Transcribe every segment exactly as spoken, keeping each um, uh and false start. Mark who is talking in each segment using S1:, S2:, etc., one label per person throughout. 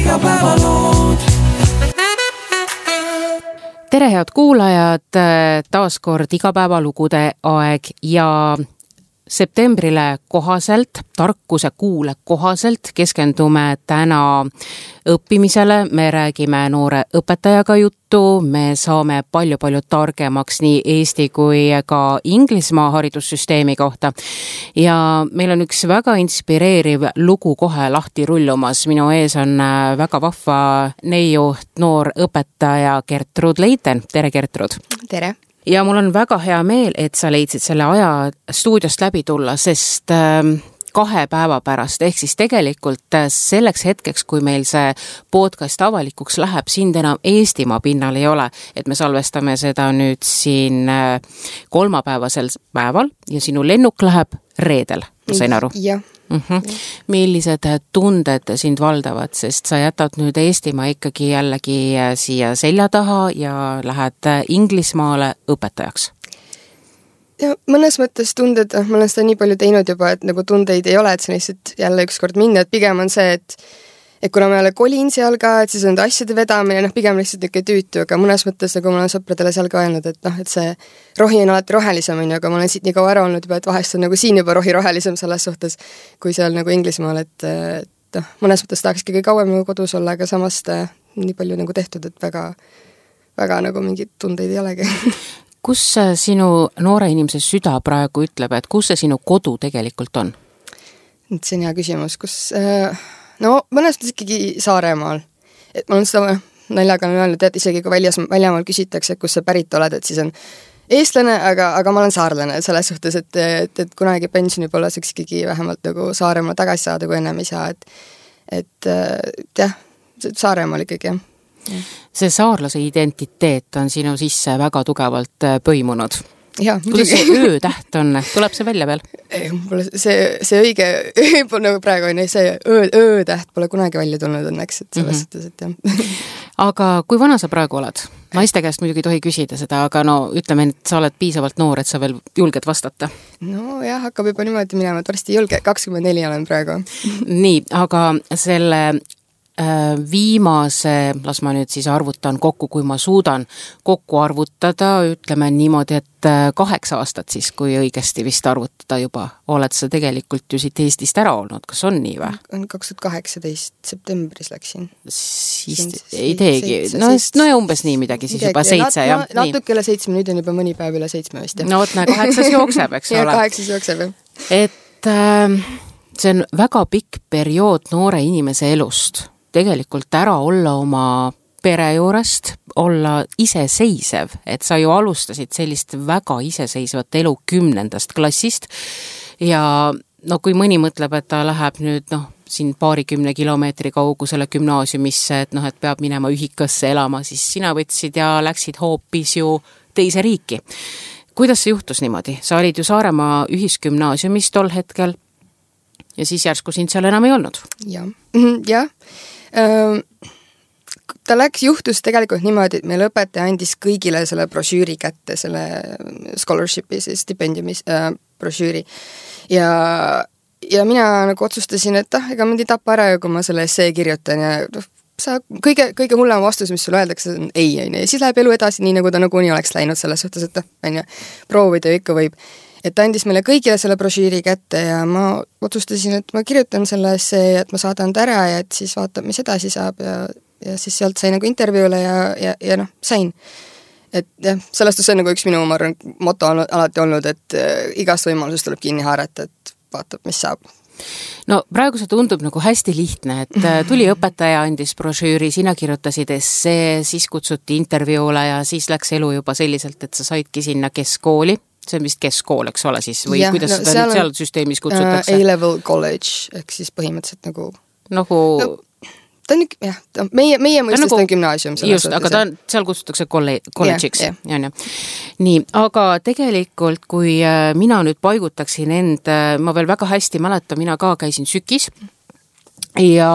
S1: igapäevalood.
S2: Tere head kuulajad, taas kord igapäevalugude aeg ja septembrile kohaselt, tarkuse kuule kohaselt keskendume täna õppimisele, me räägime noore õpetajaga juttu, me saame palju-palju targemaks nii Eesti kui ka Inglismaa haridussüsteemi kohta ja meil on üks väga inspireeriv lugu kohe lahti rullumas. Minu ees on väga vahva neiu noor õpetaja Gertrud Leiten. Tere Gertrud!
S3: Tere!
S2: Ja mul on väga hea meel, et sa leidsid selle aja stuudiost läbi tulla, sest kahe päeva pärast, ehk siis tegelikult selleks hetkeks, kui meil see podcast avalikuks läheb, sind enam Eestimaa pinnal ei ole, et me salvestame seda nüüd siin kolmapäevasel päeval ja sinu lennuk läheb reedel, ma sain aru?
S3: Jah.
S2: Mm-hmm. Millised tunded sind valdavad, sest sa jätad nüüd Eestimaa ikkagi jällegi siia selja taha ja lähed Inglismaale õpetajaks?
S3: Ja mõnes mõttes tunded, ma olen seda nii palju teinud juba, et nagu tundeid ei ole, et see lihtsalt jälle ükskord minna, et pigem on see, et et kuna ma jälle kolin seal ka, et siis on asjade vedamine, noh, pigem lihtsalt niisugune tüütu, aga mõnes mõttes, nagu ma olen sõpradele seal ka öelnud, et noh, et see rohi on alati rohelisem, aga ma olen siit nii kaua ära olnud juba, et vahest on nagu siin juba rohi rohelisem selles suhtes, kui seal nagu Inglismaal, et, et noh, mõnes mõttes tahakski kõige kauem nagu kodus olla, aga samast nii palju nagu tehtud, et väga, väga nagu mingeid tundeid ei olegi.
S2: Kus sinu noore inimese süda praegu ütleb, et kus see sinu kodu tegelikult on?
S3: See on hea küsimus, kus... Äh, No mõnes mõttes ikkagi Saaremaal. Et ma olen seda naljaga öelnud, et isegi kui väljas, väljamaal küsitakse, kus sa pärit oled, et siis on eestlane, aga, aga ma olen saarlane selles suhtes, et, et, et kunagi pensioni poole saaks ikkagi vähemalt nagu Saaremaal tagasi saada, kui ennem ei saa. Et, et jah, Saaremaal ikkagi, jah.
S2: See saarlase identiteet on sinu sisse väga tugevalt põimunud.
S3: Ja,
S2: kuidas see öötäht on? Tuleb see välja veel?
S3: See, see õige öö, nagu praegu on, see öö, öötäht pole kunagi välja tulnud õnneks, et selles suhtes, mm-hmm. et jah.
S2: Aga kui vana sa praegu oled? Naiste käest muidugi tohi küsida seda, aga no ütleme, et sa oled piisavalt noor, et sa veel julged vastata.
S3: No jah, hakkab juba niimoodi minema, et varsti julge, kakskümmend neli olen praegu.
S2: Nii, aga selle... viimase, las ma nüüd siis arvutan kokku, kui ma suudan kokku arvutada, ütleme niimoodi, et kaheksa aastat siis, kui õigesti vist arvutada juba, oled sa tegelikult ju siit Eestist ära olnud, kas on nii või?
S3: On kaks tuhat kaheksateist septembris läksin.
S2: Siis Siin, ei teegi, no, no ja umbes nii midagi, siis midagi, juba seitse.
S3: Ja, ja, natuke üle seitsme, nüüd on juba mõni päev üle seitsme vist.
S2: No võt, näe, kaheksas jookseb, eks
S3: ja,
S2: ole.
S3: Ja kaheksas jookseb, jah.
S2: Et äh, see on väga pikk periood noore inimese elust. Tegelikult ära olla oma pere juurest, olla iseseisev, et sa ju alustasid sellist väga iseseisvat elu kümnendast klassist ja no kui mõni mõtleb, et ta läheb nüüd noh, siin paarikümne kilomeetri kaugusele gümnaasiumisse, et noh, et peab minema ühikasse elama, siis sina võtsid ja läksid hoopis ju teise riiki. Kuidas see juhtus niimoodi? Sa olid ju Saaremaa ühisgümnaasiumis tol hetkel ja siis järsku sind seal enam ei olnud.
S3: Ja, jah. Ta läks, juhtus tegelikult niimoodi, et meil õpetaja andis kõigile selle brošüüri kätte, selle scholarshipi, see stipendiumi äh, brošüüri. Ja, ja mina nagu otsustasin, et ah, ega mind ei tapa ära, kui ma selle essee kirjutan ja sa, kõige, kõige hullem vastus, mis sulle öeldakse, on ei, ei, ei. Siis läheb elu edasi nii, nagu ta nagu nii oleks läinud selles suhtes, et on ju, proovida ikka võib. Et ta andis meile kõigile selle brošüüri kätte ja ma otsustasin, et ma kirjutan selle essee, et ma saadan ta ära ja et siis vaatab, mis edasi saab ja, ja siis sealt sai nagu intervjuule ja, ja, ja noh, sain. Et jah, sellest on see nagu üks minu umarun moto on alati olnud, et igast võimalusest tuleb kinni haarata, et vaatab, mis saab.
S2: No praegu see tundub nagu hästi lihtne, et tuli õpetaja, andis brošüüri, sina kirjutasid essee, siis kutsuti intervjuule ja siis läks elu juba selliselt, et sa saidki sinna keskkooli. See on vist keskkool, eks ole siis, või ja, kuidas no, seda seal, seal süsteemis kutsutakse?
S3: A-level college, ehk siis põhimõtteliselt nagu...
S2: Nagu... No,
S3: ta on, jah, meie, meie mõistest nagu, on gümnaasium.
S2: Just, aga ta on, seal kutsutakse kolledžiks. Yeah, yeah. Nii, aga tegelikult, kui mina nüüd paigutaksin end, ma veel väga hästi mäletan, mina ka käisin sükis ja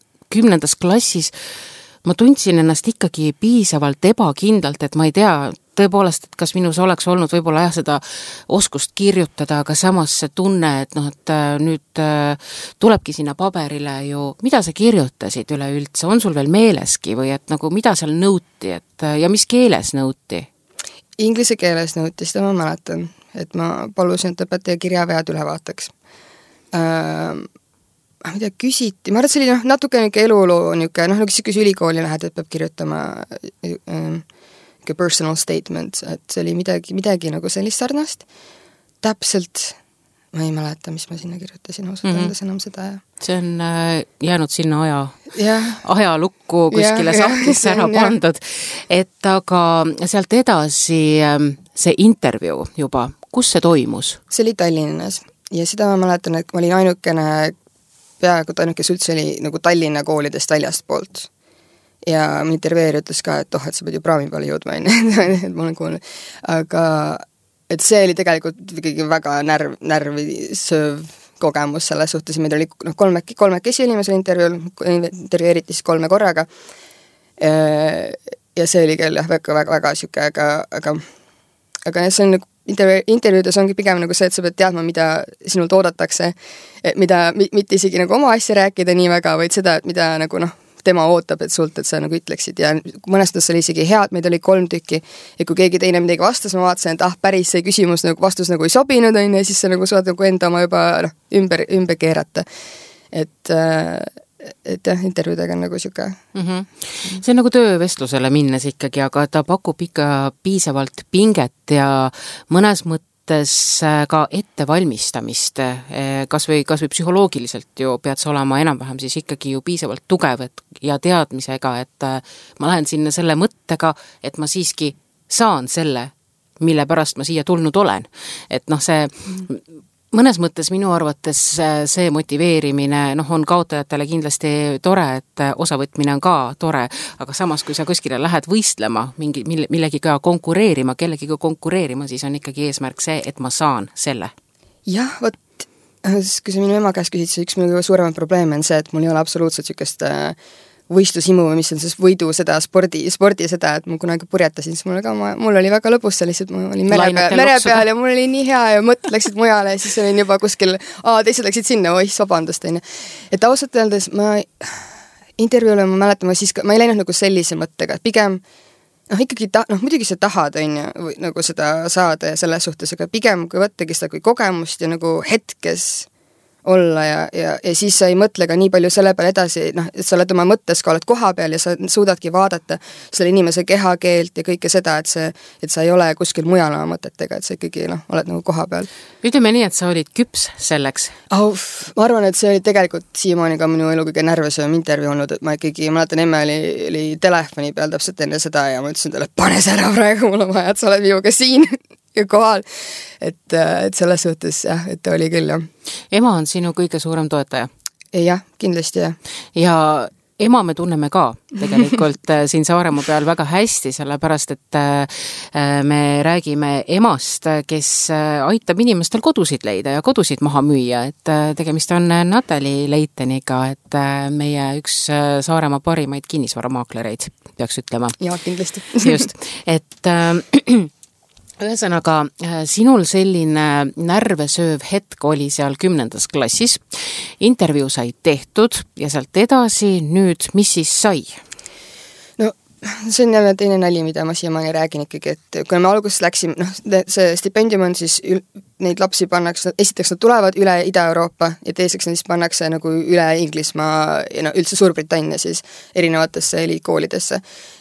S2: kümnendas klassis ma tundsin ennast ikkagi piisavalt ebakindlalt, et ma ei tea, tõepoolest, et kas minus oleks olnud võib-olla jah seda oskust kirjutada, aga samas see tunne, et noh, et nüüd tulebki sinna paberile ju, mida sa kirjutasid üleüldse, on sul veel meeleski või et nagu mida seal nõuti, et ja mis keeles nõuti?
S3: Inglise keeles nõuti, seda ma mäletan, et ma palusin, et õpetaja kirjavead üle vaataks. Äh, mida küsiti, ma arvan, et see oli noh, natuke niisugune eluloo niisugune, noh, nagu siis ülikooli lähed, et peab kirjutama ähm, personal statement, et see oli midagi, midagi nagu sellist sarnast. Täpselt, ma ei mäleta, mis ma sinna kirjutasin, ausalt mm-hmm. endas enam seda. Ja.
S2: See on äh, jäänud sinna aja,
S3: yeah.
S2: ajalukku kuskile yeah, sahtlisse yeah, ära pandud. Yeah. Et aga sealt edasi see intervjuu juba, kus see toimus? See
S3: oli Tallinnas ja seda ma mäletan, et ma olin ainukene peaaegu ainuke üldse oli nagu Tallinna koolidest väljast poolt. Ja minu intervjueer ütles ka, et oh, et sa pead ju praami peale jõudma, et ma olen kuulnud. Aga et see oli tegelikult ikkagi väga närv, närvi sööv kogemus selles suhtes. Meid oli no, kolme, kolmekesi inimesel intervjuul, intervjueeriti siis kolme korraga. Ja see oli küll jah, väga, väga, väga süke, aga, aga, aga see on nagu Intervju, intervjuudes ongi pigem nagu see, et sa pead teadma, mida sinult oodatakse, mida, mitte isegi nagu oma asja rääkida nii väga, vaid seda, et mida nagu noh, tema ootab, et sult, et sa nagu ütleksid ja mõnestas oli isegi hea, et meid oli kolm tükki ja kui keegi teine midagi vastas, ma vaatasin, et ah, päris see küsimus nagu vastus nagu ei sobinud, on, ja siis sa nagu saad nagu enda oma juba noh, ümber, ümber keerata. Et äh, et jah, intervjuudega on nagu siuke.
S2: Mm-hmm. See on nagu töövestlusele minnes ikkagi, aga ta pakub ikka piisavalt pinget ja mõnes mõttes ka ettevalmistamist, kas või, kas või psühholoogiliselt ju pead sa olema enam-vähem siis ikkagi ju piisavalt tugev et, ja teadmisega, et ma lähen sinna selle mõttega, et ma siiski saan selle, mille pärast ma siia tulnud olen. Et noh, see mõnes mõttes minu arvates see motiveerimine noh, on kaotajatele kindlasti tore, et osavõtmine on ka tore, aga samas, kui sa kuskile lähed võistlema, mingi, mille, millegiga konkureerima, kellegiga konkureerima, siis on ikkagi eesmärk see, et ma saan selle.
S3: Jah, vot, kui sa minu ema käest küsid, see üks minu suurema probleem on see, et mul ei ole absoluutselt sükest võistlusimu või mis on siis võidu seda spordi, spordi seda, et ma kunagi purjetasin, siis mul, ka, ma, mul oli väga lõbus, see lihtsalt ma olin mere peal, mere peal ja mul oli nii hea ja mõtted läksid mujale ja siis olin juba kuskil, aa, teised läksid sinna, oih, vabandust, on. Et ausalt öeldes ma intervjuule ma mäletan, ma, siis, ma ei läinud nagu sellise mõttega, et pigem noh, ikkagi ta, noh, muidugi sa tahad, on ju, või nagu seda saada ja selles suhtes, aga pigem kui võttagi seda kui kogemust ja nagu hetkes olla ja, ja, ja siis sa ei mõtle ka nii palju selle peale edasi, noh, et sa oled oma mõttes ka oled koha peal ja sa suudadki vaadata selle inimese kehakeelt ja kõike seda, et, see, et sa ei ole kuskil mujal oma mõtetega, et sa ikkagi noh, oled nagu koha peal.
S2: Ütleme nii, et sa olid küps selleks?
S3: Oh, ma arvan, et see oli tegelikult siiamaani ka minu elu kõige närvesem intervjuu olnud, et ma ikkagi, ma mäletan, emme oli, oli telefoni peal täpselt enne seda ja ma ütlesin talle, pane see ära praegu, mul on vaja, et sa oled minuga siin ja kohal, et, et selles suhtes jah, et ta oli küll jah.
S2: Ema on sinu kõige suurem toetaja?
S3: Jah, kindlasti jah.
S2: Ja ema me tunneme ka tegelikult siin Saaremaa peal väga hästi, sellepärast et me räägime emast, kes aitab inimestel kodusid leida ja kodusid maha müüa, et tegemist on Natali Leiteniga, et meie üks Saaremaa parimaid kinnisvaramaaklereid, peaks ütlema.
S3: Ja, kindlasti.
S2: Just, et ühesõnaga, sinul selline närvesööv hetk oli seal kümnendas klassis, intervjuu sai tehtud ja sealt edasi nüüd, mis siis sai?
S3: No see on jälle teine nali, mida ma siiamaani räägin ikkagi, et kui me alguses läksime, noh, see stipendium on siis, neid lapsi pannakse, esiteks nad tulevad üle Ida-Euroopa ja teiseks nad siis pannakse nagu üle Inglismaa ja no, üldse Suurbritannia siis erinevatesse elikoolidesse.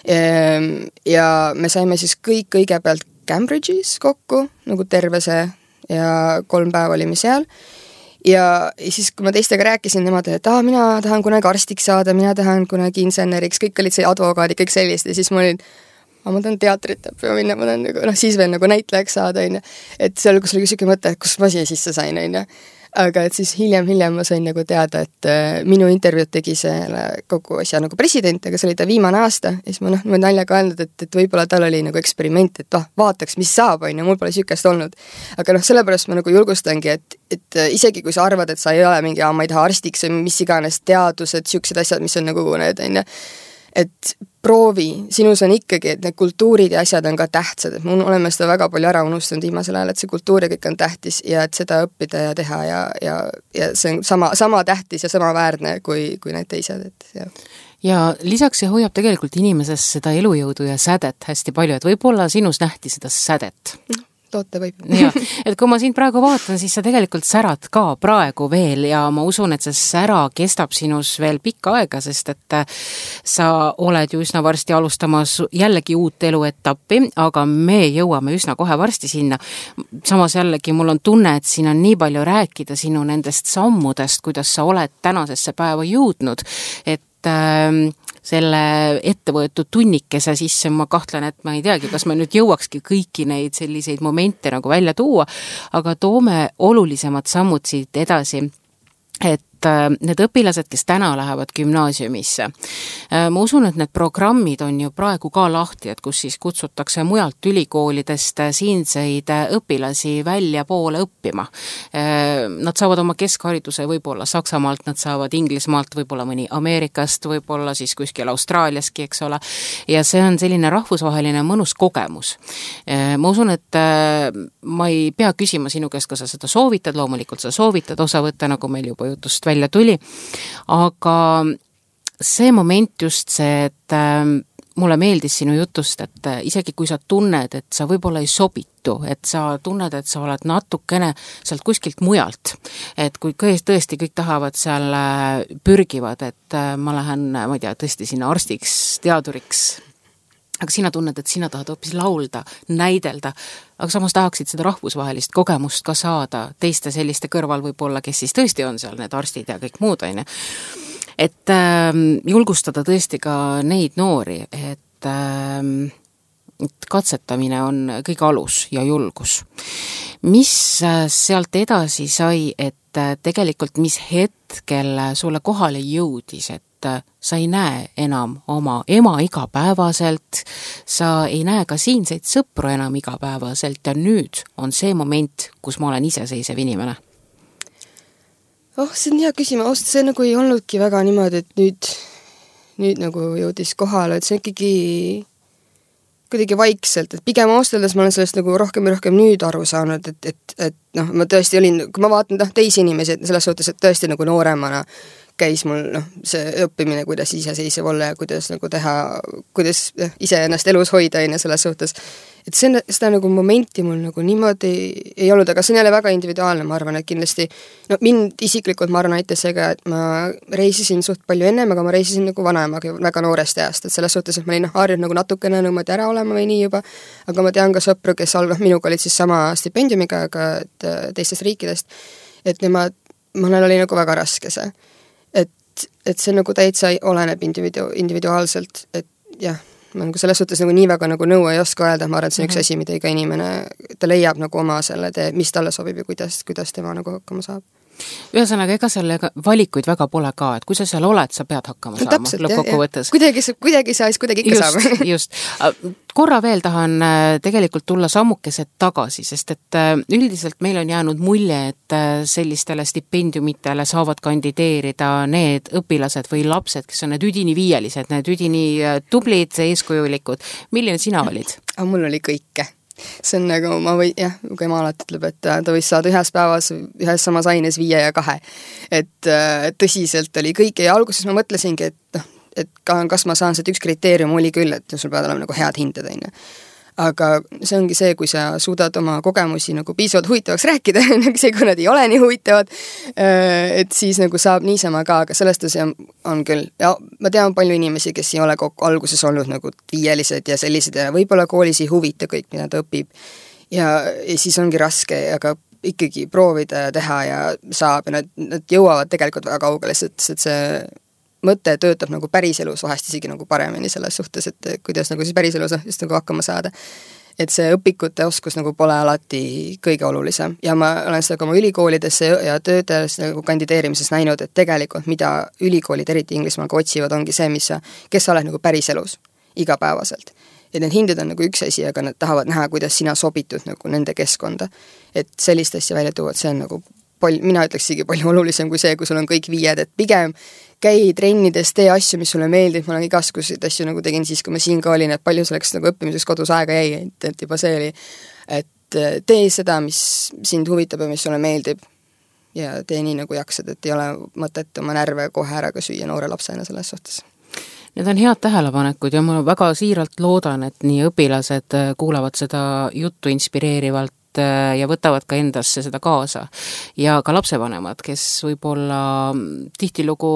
S3: Ja me saime siis kõik kõigepealt Cambridge'is kokku, nagu terve see ja kolm päeva olime seal. Ja siis, kui ma teistega rääkisin, nemad, et ah, mina tahan kunagi arstiks saada, mina tahan kunagi inseneriks, kõik olid see advokaadi, kõik sellist ja siis ma olin, ma tahan teatrit õppima minna, ma tahan nagu, noh, siis veel nagu näitlejaks saada, on. Et seal, kus oli siuke mõte, et kus ma siia sisse sain, on. Aga et siis hiljem, hiljem ma sain nagu teada, et äh, minu intervjuud tegi selle kogu asja nagu president, aga see oli ta viimane aasta ja siis ma noh, ma naljaga öelnud, et, et võib-olla tal oli nagu eksperiment, et oh, vaataks, mis saab, on ja mul pole sükest olnud. Aga noh, sellepärast ma nagu julgustangi, et, et isegi kui sa arvad, et sa ei ole mingi, ma ei taha arstiks või mis iganes teadused, sükesed asjad, mis on nagu need, on ja et proovi, sinus on ikkagi, et need kultuurid ja asjad on ka tähtsad, et me oleme seda väga palju ära unustanud viimasel ajal, et see kultuur ja kõik on tähtis ja et seda õppida ja teha ja, ja, ja see on sama, sama tähtis ja sama väärne kui, kui need teised, et jah.
S2: Ja lisaks see hoiab tegelikult inimeses seda elujõudu ja sädet hästi palju, et võib-olla sinus nähti seda sädet.
S3: Toote võib.
S2: Ja, et kui ma sind praegu vaatan, siis sa tegelikult särad ka praegu veel ja ma usun, et see sära kestab sinus veel pikka aega, sest et sa oled ju üsna varsti alustamas jällegi uut eluetappi, aga me jõuame üsna kohe varsti sinna. Samas jällegi mul on tunne, et siin on nii palju rääkida sinu nendest sammudest, kuidas sa oled tänasesse päeva jõudnud, et selle ettevõetud tunnikese sisse ma kahtlen, et ma ei teagi, kas me nüüd jõuakski kõiki neid selliseid momente nagu välja tuua, aga toome olulisemad sammud siit edasi, et need õpilased, kes täna lähevad gümnaasiumisse. Ma usun, et need programmid on ju praegu ka lahti, et kus siis kutsutakse mujalt ülikoolidest siinseid õpilasi välja poole õppima. Nad saavad oma keskhariduse võib-olla Saksamaalt, nad saavad Inglismaalt, võib-olla mõni Ameerikast, võib-olla siis kuskil Austraaliaski, eks ole. Ja see on selline rahvusvaheline mõnus kogemus. Ma usun, et ma ei pea küsima sinu käest, kas sa seda soovitad, loomulikult sa soovitad osa võtta, nagu meil juba jutust välja tuli, aga see moment just see, et mulle meeldis sinu jutust, et isegi kui sa tunned, et sa võib-olla ei sobitu, et sa tunned, et sa oled natukene sealt kuskilt mujalt, et kui tõesti kõik tahavad seal pürgivad, et ma lähen, ma ei tea, tõesti sinna arstiks, teaduriks, aga sina tunned, et sina tahad hoopis laulda, näidelda, aga samas tahaksid seda rahvusvahelist kogemust ka saada teiste selliste kõrval võib-olla, kes siis tõesti on seal need arstid ja kõik muud, on. Et äh, julgustada tõesti ka neid noori, et, äh, et katsetamine on kõige alus ja julgus. Mis sealt edasi sai, et tegelikult mis hetkel sulle kohale jõudis, et sa ei näe enam oma ema igapäevaselt, sa ei näe ka siinseid sõpru enam igapäevaselt ja nüüd on see moment, kus ma olen iseseisev inimene?
S3: Oh, see on hea küsima, ost, see nagu ei olnudki väga niimoodi, et nüüd, nüüd nagu jõudis kohale, et see ikkagi kuidagi vaikselt, et pigem austeldes ma olen sellest nagu rohkem ja rohkem nüüd aru saanud, et, et, et noh, ma tõesti olin, kui ma vaatan noh, teisi inimesi, et selles suhtes, et tõesti nagu nooremana käis mul noh, see õppimine, kuidas iseseisev olla ja kuidas nagu teha, kuidas ise ennast elus hoida ja selles suhtes. Et see, seda nagu momenti mul nagu niimoodi ei olnud, aga see on jälle väga individuaalne, ma arvan, et kindlasti no mind isiklikult ma arvan aitas seega, et ma reisisin suht palju ennem, aga ma reisisin nagu vanemaga väga noorest ajast, et selles suhtes, et ma olin harjunud nagu natukene niimoodi ära olema või nii juba, aga ma tean ka sõpru, kes alg, minuga olid siis sama stipendiumiga, aga et, teistest riikidest, et nemad, mul oli nagu väga raske see. Et, et see nagu täitsa oleneb individu, individuaalselt, et jah, ma nagu selles suhtes nagu nii väga nagu nõu ei oska öelda, ma arvan, et see on üks asi, mida iga inimene, ta leiab nagu oma selle tee, mis talle sobib ja kuidas, kuidas tema nagu hakkama saab.
S2: Ühesõnaga, ega selle valikuid väga pole ka, et kui sa seal oled, sa pead hakkama saama
S3: täpselt,
S2: lõppkokkuvõttes.
S3: Kuidagi, kuidagi sa siis kuidagi ikka
S2: just,
S3: saab.
S2: Just. Korra veel tahan tegelikult tulla sammukesed tagasi, sest et üldiselt meil on jäänud mulje, et sellistele stipendiumitele saavad kandideerida need õpilased või lapsed, kes on need üdini viielised, need üdini tublid, eeskujulikud. Milline sina olid?
S3: Aga mul oli kõike. See on nagu, ma või, jah, kui ema alati ütleb, et ta võis saada ühes päevas, ühes samas aines viie ja kahe. Et tõsiselt oli kõike ja alguses ma mõtlesingi, et, noh, et kas ma saan, see üks kriteerium oli küll, et sul peavad olema nagu head hinded, on ju. Aga see ongi see, kui sa suudad oma kogemusi nagu piisavalt huvitavaks rääkida, see, kui nad ei ole nii huvitavad, et siis nagu saab niisama ka, aga sellest on, on küll, ja ma tean palju inimesi, kes ei ole kokku alguses olnud nagu viielised ja sellised ja võib-olla koolis ei huvita kõik, mida ta õpib ja, ja siis ongi raske, aga ikkagi proovida ja teha ja saab ja nad, nad jõuavad tegelikult väga kaugele, sest et see mõte töötab nagu päriselus vahest isegi nagu paremini selles suhtes, et kuidas nagu siis päriselus just nagu hakkama saada. Et see õpikute oskus nagu pole alati kõige olulisem ja ma olen seda ka oma ülikoolidesse ja töödes nagu kandideerimises näinud, et tegelikult mida ülikoolid eriti Inglismaaga otsivad, ongi see, mis sa, kes sa oled nagu päriselus igapäevaselt. Et need hinded on nagu üks asi, aga nad tahavad näha, kuidas sina sobitud nagu nende keskkonda. Et sellist asja välja tuua, et see on nagu pal-, mina ütleksigi palju olulisem kui see, kui sul on kõik viied, et pigem käi trennides, tee asju, mis sulle meeldib, ma olen igasuguseid asju nagu tegin siis, kui ma siin ka olin, et palju selleks nagu õppimiseks kodus aega jäi, et, et juba see oli, et tee seda, mis sind huvitab ja mis sulle meeldib ja tee nii nagu jaksad, et ei ole mõtet oma närve kohe ära ka süüa noore lapsena selles suhtes.
S2: Need on head tähelepanekud ja ma väga siiralt loodan, et nii õpilased kuulavad seda juttu inspireerivalt ja võtavad ka endasse seda kaasa. Ja ka lapsevanemad, kes võib-olla tihtilugu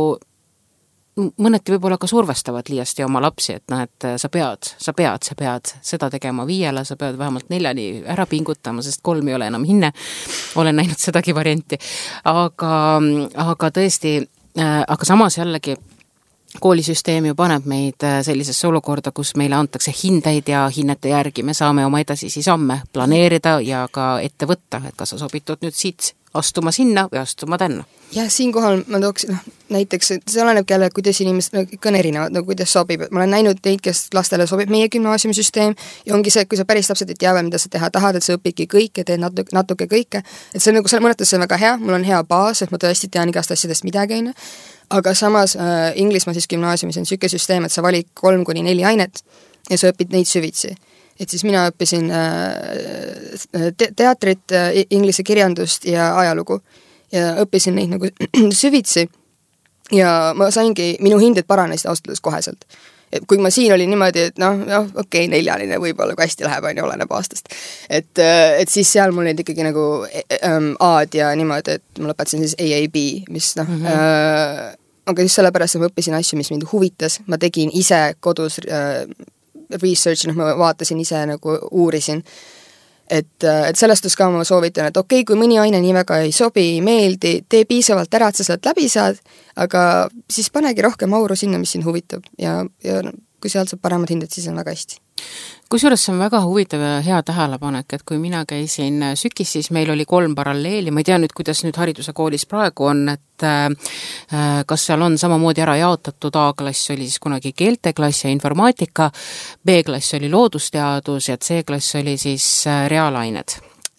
S2: mõneti võib-olla ka survestavad liiasti oma lapsi, et noh, et sa pead, sa pead, sa pead seda tegema viiele, sa pead vähemalt neljani ära pingutama, sest kolm ei ole enam hinne. Olen näinud sedagi varianti. Aga, aga tõesti, aga samas jällegi koolisüsteem ju paneb meid sellisesse olukorda, kus meile antakse hindeid ja hinnete järgi me saame oma edasisi samme planeerida ja ka ette võtta, et kas sa sobitud nüüd siit astuma sinna või astuma tänna.
S3: Ja siinkohal ma tooks, noh, näiteks see oleneb jälle, kuidas inimesed no, ikka on erinevad, no kuidas sobib. Ma olen näinud neid, kes lastele sobib meie gümnaasiumisüsteem ja ongi see, et kui sa päris täpselt ei teave, mida sa teha tahad, et sa õpidki kõike, teed natuke, natuke kõike. Et see on nagu, mõnetes see on väga hea, mul on hea baas, et ma tõesti tean igast asjadest midagi, on. Aga samas äh, Inglismaa siis gümnaasiumis on niisugune süsteem, et sa valid kolm kuni neli ainet ja sa õpid neid süvitsi. Et siis mina õppisin äh, te- teatrit, äh, inglise kirjandust ja ajalugu ja õppisin neid nagu süvitsi ja ma saingi, minu hinded paranesid ausalt koheselt. Et kui ma siin olin niimoodi, et noh, noh okei, okay, neljaline võib-olla, kui hästi läheb, on ju, oleneb aastast. Et, et siis seal mul olid ikkagi nagu ähm, A-d ja niimoodi, et ma lõpetasin siis A A B, mis noh, mm -hmm. äh, aga just sellepärast, et ma õppisin asju, mis mind huvitas, ma tegin ise kodus äh, research, noh, ma vaatasin ise nagu uurisin. Et, et sellest ka ma soovitan, et okei, okay, kui mõni aine nii väga ei sobi, ei meeldi, tee piisavalt ära, et sa sealt läbi saad, aga siis panegi rohkem auru sinna, mis sind huvitab ja, ja kui sealt saab paremad hinded, siis on väga hästi.
S2: Kusjuures see on väga huvitav ja hea tähelepanek, et kui mina käisin Sükis, siis meil oli kolm paralleeli, ma ei tea nüüd, kuidas nüüd hariduse koolis praegu on, et äh, kas seal on samamoodi ära jaotatud, A-klass oli siis kunagi keelteklass ja informaatika, B-klass oli loodusteadus ja C-klass oli siis äh, reaalained.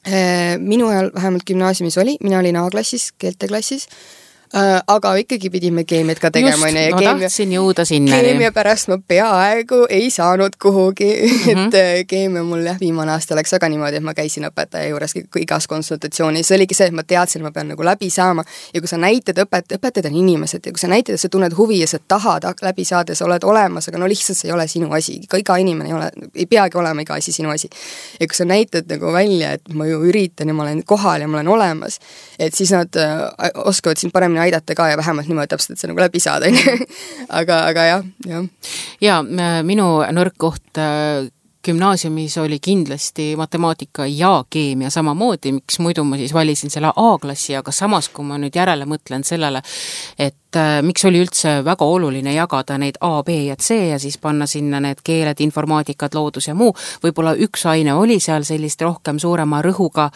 S3: Minu ajal vähemalt gümnaasiumis oli, mina olin A-klassis, keelteklassis, Uh, aga ikkagi pidime keemiat ka tegema.
S2: Just, ma keemia, tahtsin jõuda sinna.
S3: Keemia pärast ma peaaegu ei saanud kuhugi, mm -hmm. et keemia mul jah, viimane aasta läks väga niimoodi, et ma käisin õpetaja juures igas konsultatsioonis. See oligi see, et ma teadsin, et ma pean nagu läbi saama ja kui sa näitad õpet, õpetajad on inimesed ja kui sa näitad, et sa tunned huvi ja sa tahad läbi saada, sa oled olemas, aga no lihtsalt see ei ole sinu asi. Ka iga inimene ei ole, ei peagi olema iga asi sinu asi. Ja kui sa näitad nagu välja, et ma ju üritan ja ma olen kohal ja ma olen olemas, et siis nad uh, oskavad sind paremini aidata ka ja vähemalt niimoodi täpselt, et see nagu läbi saada. aga, aga jah, jah.
S2: Ja minu nõrk koht gümnaasiumis oli kindlasti matemaatika ja keemia samamoodi, miks muidu ma siis valisin selle A-klassi, aga samas, kui ma nüüd järele mõtlen sellele, et äh, miks oli üldse väga oluline jagada neid A, B ja C ja siis panna sinna need keeled, informaatikad, loodus ja muu, võib-olla üks aine oli seal sellist rohkem suurema rõhuga,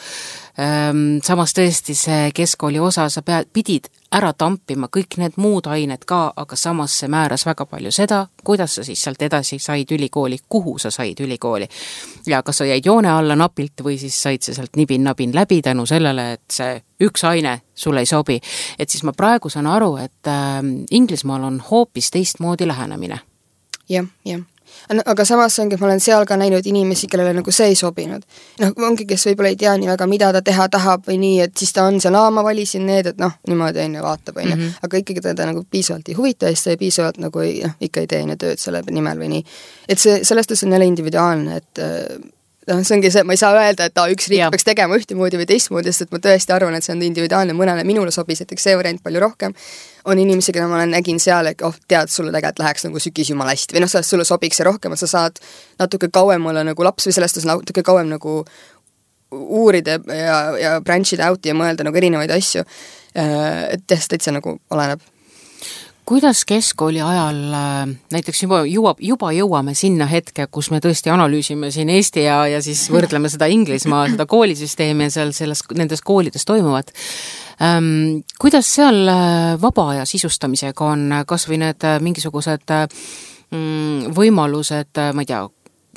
S2: ähm, samas tõesti see keskkooli osa, sa pead, pidid ära tampima kõik need muud ained ka, aga samas see määras väga palju seda, kuidas sa siis sealt edasi said ülikooli, kuhu sa said ülikooli. Ja kas sa jäid joone alla napilt või siis said sa sealt nibin-nabin läbi tänu sellele, et see üks aine sulle ei sobi. Et siis ma praegu saan aru, et äh, Inglismaal on hoopis teistmoodi lähenemine.
S3: Jah, jah. Aga samas ongi, et ma olen seal ka näinud inimesi, kellele nagu see ei sobinud. Noh, ongi, kes võib-olla ei tea nii väga, mida ta teha tahab või nii, et siis ta on seal, ma valisin need, et noh, niimoodi enne vaatab, on, mm -hmm. aga ikkagi ta, ta nagu piisavalt ei huvita ja siis ta ei piisavalt nagu ei, noh, ikka ei tee enne tööd selle nimel või nii. Et see, sellest on jälle individuaalne, et noh, see ongi see, ma ei saa öelda, et ta üks riik ja. peaks tegema ühtemoodi või teistmoodi, sest et ma tõesti arvan, et see on individuaalne, mõnele minule sobis, et see variant palju rohkem. On inimesi, keda ma olen nägin seal, et oh, tead, sulle tegelikult läheks nagu sükis jumala hästi või noh, sulle sobiks see rohkem, et sa saad natuke kauem olla nagu laps või sellest on natuke kauem nagu uurida ja, ja branchida out'i ja mõelda nagu erinevaid asju, et tõesti täitsa nagu oleneb.
S2: Kuidas keskkooli ajal näiteks juba, juba, juba jõuame sinna hetke, kus me tõesti analüüsime siin Eesti ja, ja siis võrdleme seda Inglismaa, seda koolisüsteemi ja seal selles, nendes koolides toimuvad. Ähm, kuidas seal vaba aja sisustamisega on, kas või need mingisugused mm, võimalused, ma ei tea,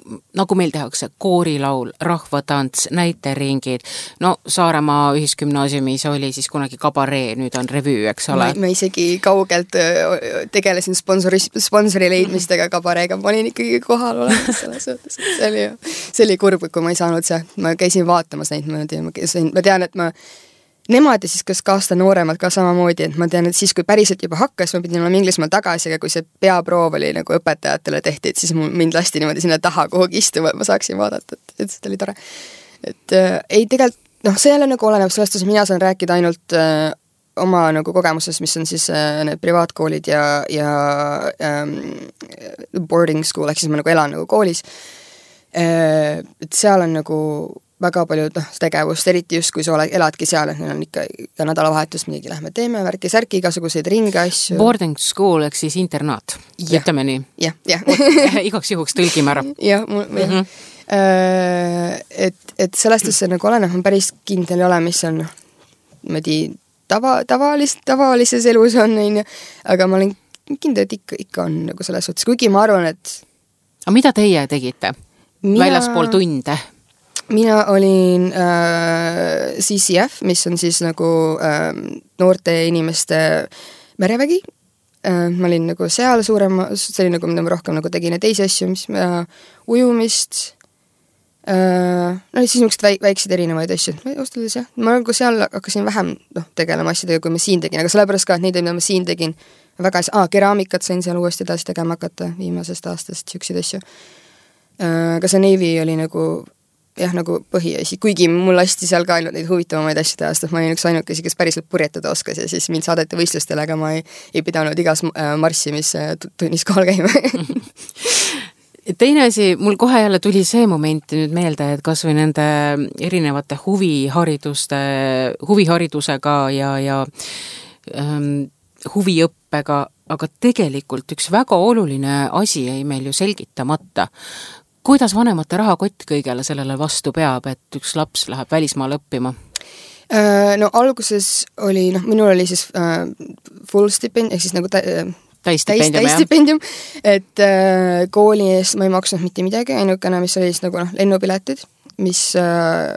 S2: nagu meil tehakse koorilaul, rahvatants, näiteringid, no Saaremaa ühisgümnaasiumis oli siis kunagi kabaree, nüüd on revüü, eks ole.
S3: Ma, ma isegi kaugelt tegelesin sponsori, sponsori leidmistega kabareega, ma olin ikkagi kohal olemas selles suhtes, see oli, see oli kurb, kui ma ei saanud see, ma käisin vaatamas neid, ma tean, et ma nemad ja siis kas ka aasta nooremad ka samamoodi, et ma tean, et siis kui päriselt juba hakkas, ma pidin olema Inglismaal tagasi, aga kui see peaproov oli nagu õpetajatele tehti, et siis mind lasti niimoodi sinna taha kuhugi istuma, et ma saaksin vaadata, et, et see oli tore. Et äh, ei tegelikult, noh, see jälle nagu oleneb sellest, et mina saan rääkida ainult äh, oma nagu kogemusest, mis on siis äh, need privaatkoolid ja, ja ähm, boarding school, ehk siis ma nagu elan nagu koolis. Äh, et seal on nagu väga palju noh, tegevust, eriti just kui sa oled, eladki seal, et neil on ikka ka nädalavahetust midagi lähme teeme, värki särki, igasuguseid ringe asju.
S2: Boarding school, eks siis internaat, ütleme nii.
S3: Jah, jah.
S2: Igaks juhuks tõlgime ära.
S3: Jah, mul, jah. Mm-hmm. Et, et sellest, et see nagu oleneb, on päris kindel ei ole, mis on mõdi tava, tavalist, tavalises elus on, aga ma olen kindel, et ikka, ikka on nagu selles suhtes, kuigi ma arvan, et
S2: aga mida teie tegite? Mina... Väljaspool tunde?
S3: Mina olin äh, C C F, mis on siis nagu äh, noorte inimeste merevägi. Äh, ma olin nagu seal suurema, see oli nagu, mida ma rohkem nagu tegin ja teisi asju, mis äh, ujumist, äh, no siis niisugused väik, väiksed erinevaid asju. Ostades, jah, ma nagu seal hakkasin vähem noh, tegelema asjadega, kui ma siin tegin, aga sellepärast ka, et neid, mida ma siin tegin, väga asja, aa, keraamikat sain seal uuesti edasi tegema hakata viimasest aastast, siukseid asju. Äh, aga see Navy oli nagu jah, nagu põhiasi, kuigi mul lasti seal ka ainult neid huvitavamaid asju teha, sest ma olin üks ainukesi, kes päriselt purjetada oskas ja siis mind saadeti võistlustele, aga ma ei, ei pidanud igas marssi, mis tunnis kohal käima.
S2: Teine asi, mul kohe jälle tuli see moment nüüd meelde, et kas või nende erinevate huvihariduste, huviharidusega ja, ja ähm, huviõppega, aga tegelikult üks väga oluline asi jäi meil ju selgitamata. Kuidas vanemate rahakott kõigele sellele vastu peab, et üks laps läheb välismaal õppima?
S3: No alguses oli, noh, minul oli siis uh, full stipend, ehk siis nagu tä-
S2: täistipendium,
S3: täis, täistipendium, et uh, kooli eest ma ei maksnud mitte midagi, ainukene, mis oli siis nagu noh, lennupiletid, mis uh,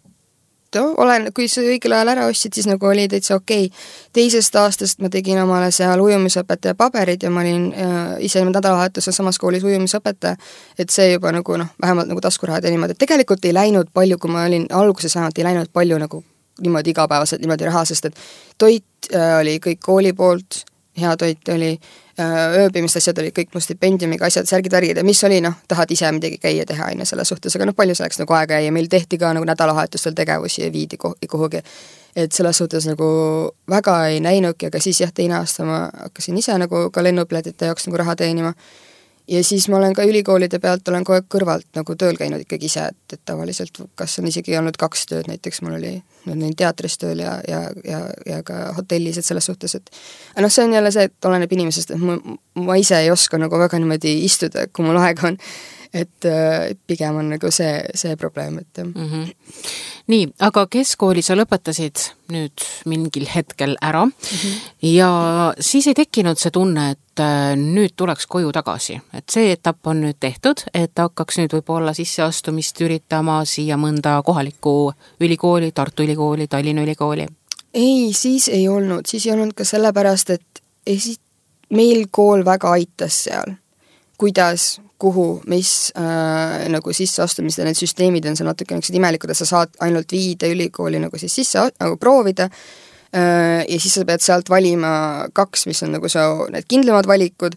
S3: to, olen, kui sa õigel ajal ära ostsid, siis nagu oli täitsa okei. Teisest aastast ma tegin omale seal ujumisõpetaja paberid ja ma olin uh, ise nädalavahetusel samas koolis ujumisõpetaja, et see juba nagu noh, vähemalt nagu taskurahad ja niimoodi, et tegelikult ei läinud palju, kui ma olin alguses vähemalt ei läinud palju nagu niimoodi igapäevaselt niimoodi raha, sest et toit uh, oli kõik kooli poolt, hea toit oli, ööbimist asjad oli kõik mu stipendiumiga asjad, särgid, värgid ja mis oli, noh, tahad ise midagi käia teha aine selle suhtes, aga noh, palju selleks nagu aega ja meil tehti ka nagu nädalavahetustel tegevusi ja viidi kuhugi, et selles suhtes nagu väga ei näinudki, aga siis jah, teine aasta ma hakkasin ise nagu ka lennupiletite jaoks nagu raha teenima ja siis ma olen ka ülikoolide pealt, olen kogu aeg kõrvalt nagu tööl käinud ikkagi ise, et, et tavaliselt kas on isegi olnud kaks tööd, näiteks mul oli nüüd teatris tööl ja, ja, ja, ja ka hotellis, et selles suhtes, et noh, see on jälle see, et oleneb inimesest, et ma, ma ise ei oska nagu väga niimoodi istuda, kui mul aega on, et äh, pigem on nagu see, see probleem, et mm
S2: -hmm. Nii, aga keskkooli sa lõpetasid nüüd mingil hetkel ära mm -hmm. ja siis ei tekkinud see tunne, et äh, nüüd tuleks koju tagasi, et see etapp on nüüd tehtud, et hakkaks nüüd võib-olla sisseastumist üritama siia mõnda kohalikku ülikooli, Tartu ülikooli, Tallinna ülikooli?
S3: Ei, siis ei olnud, siis ei olnud ka sellepärast, et esi- meil kool väga aitas seal, kuidas kuhu, mis äh, nagu sisseastumist ja need süsteemid on seal natuke niisugused imelikud, et sa saad ainult viide ülikooli nagu siis sisse nagu proovida äh, ja siis sa pead sealt valima kaks, mis on nagu sa need kindlamad valikud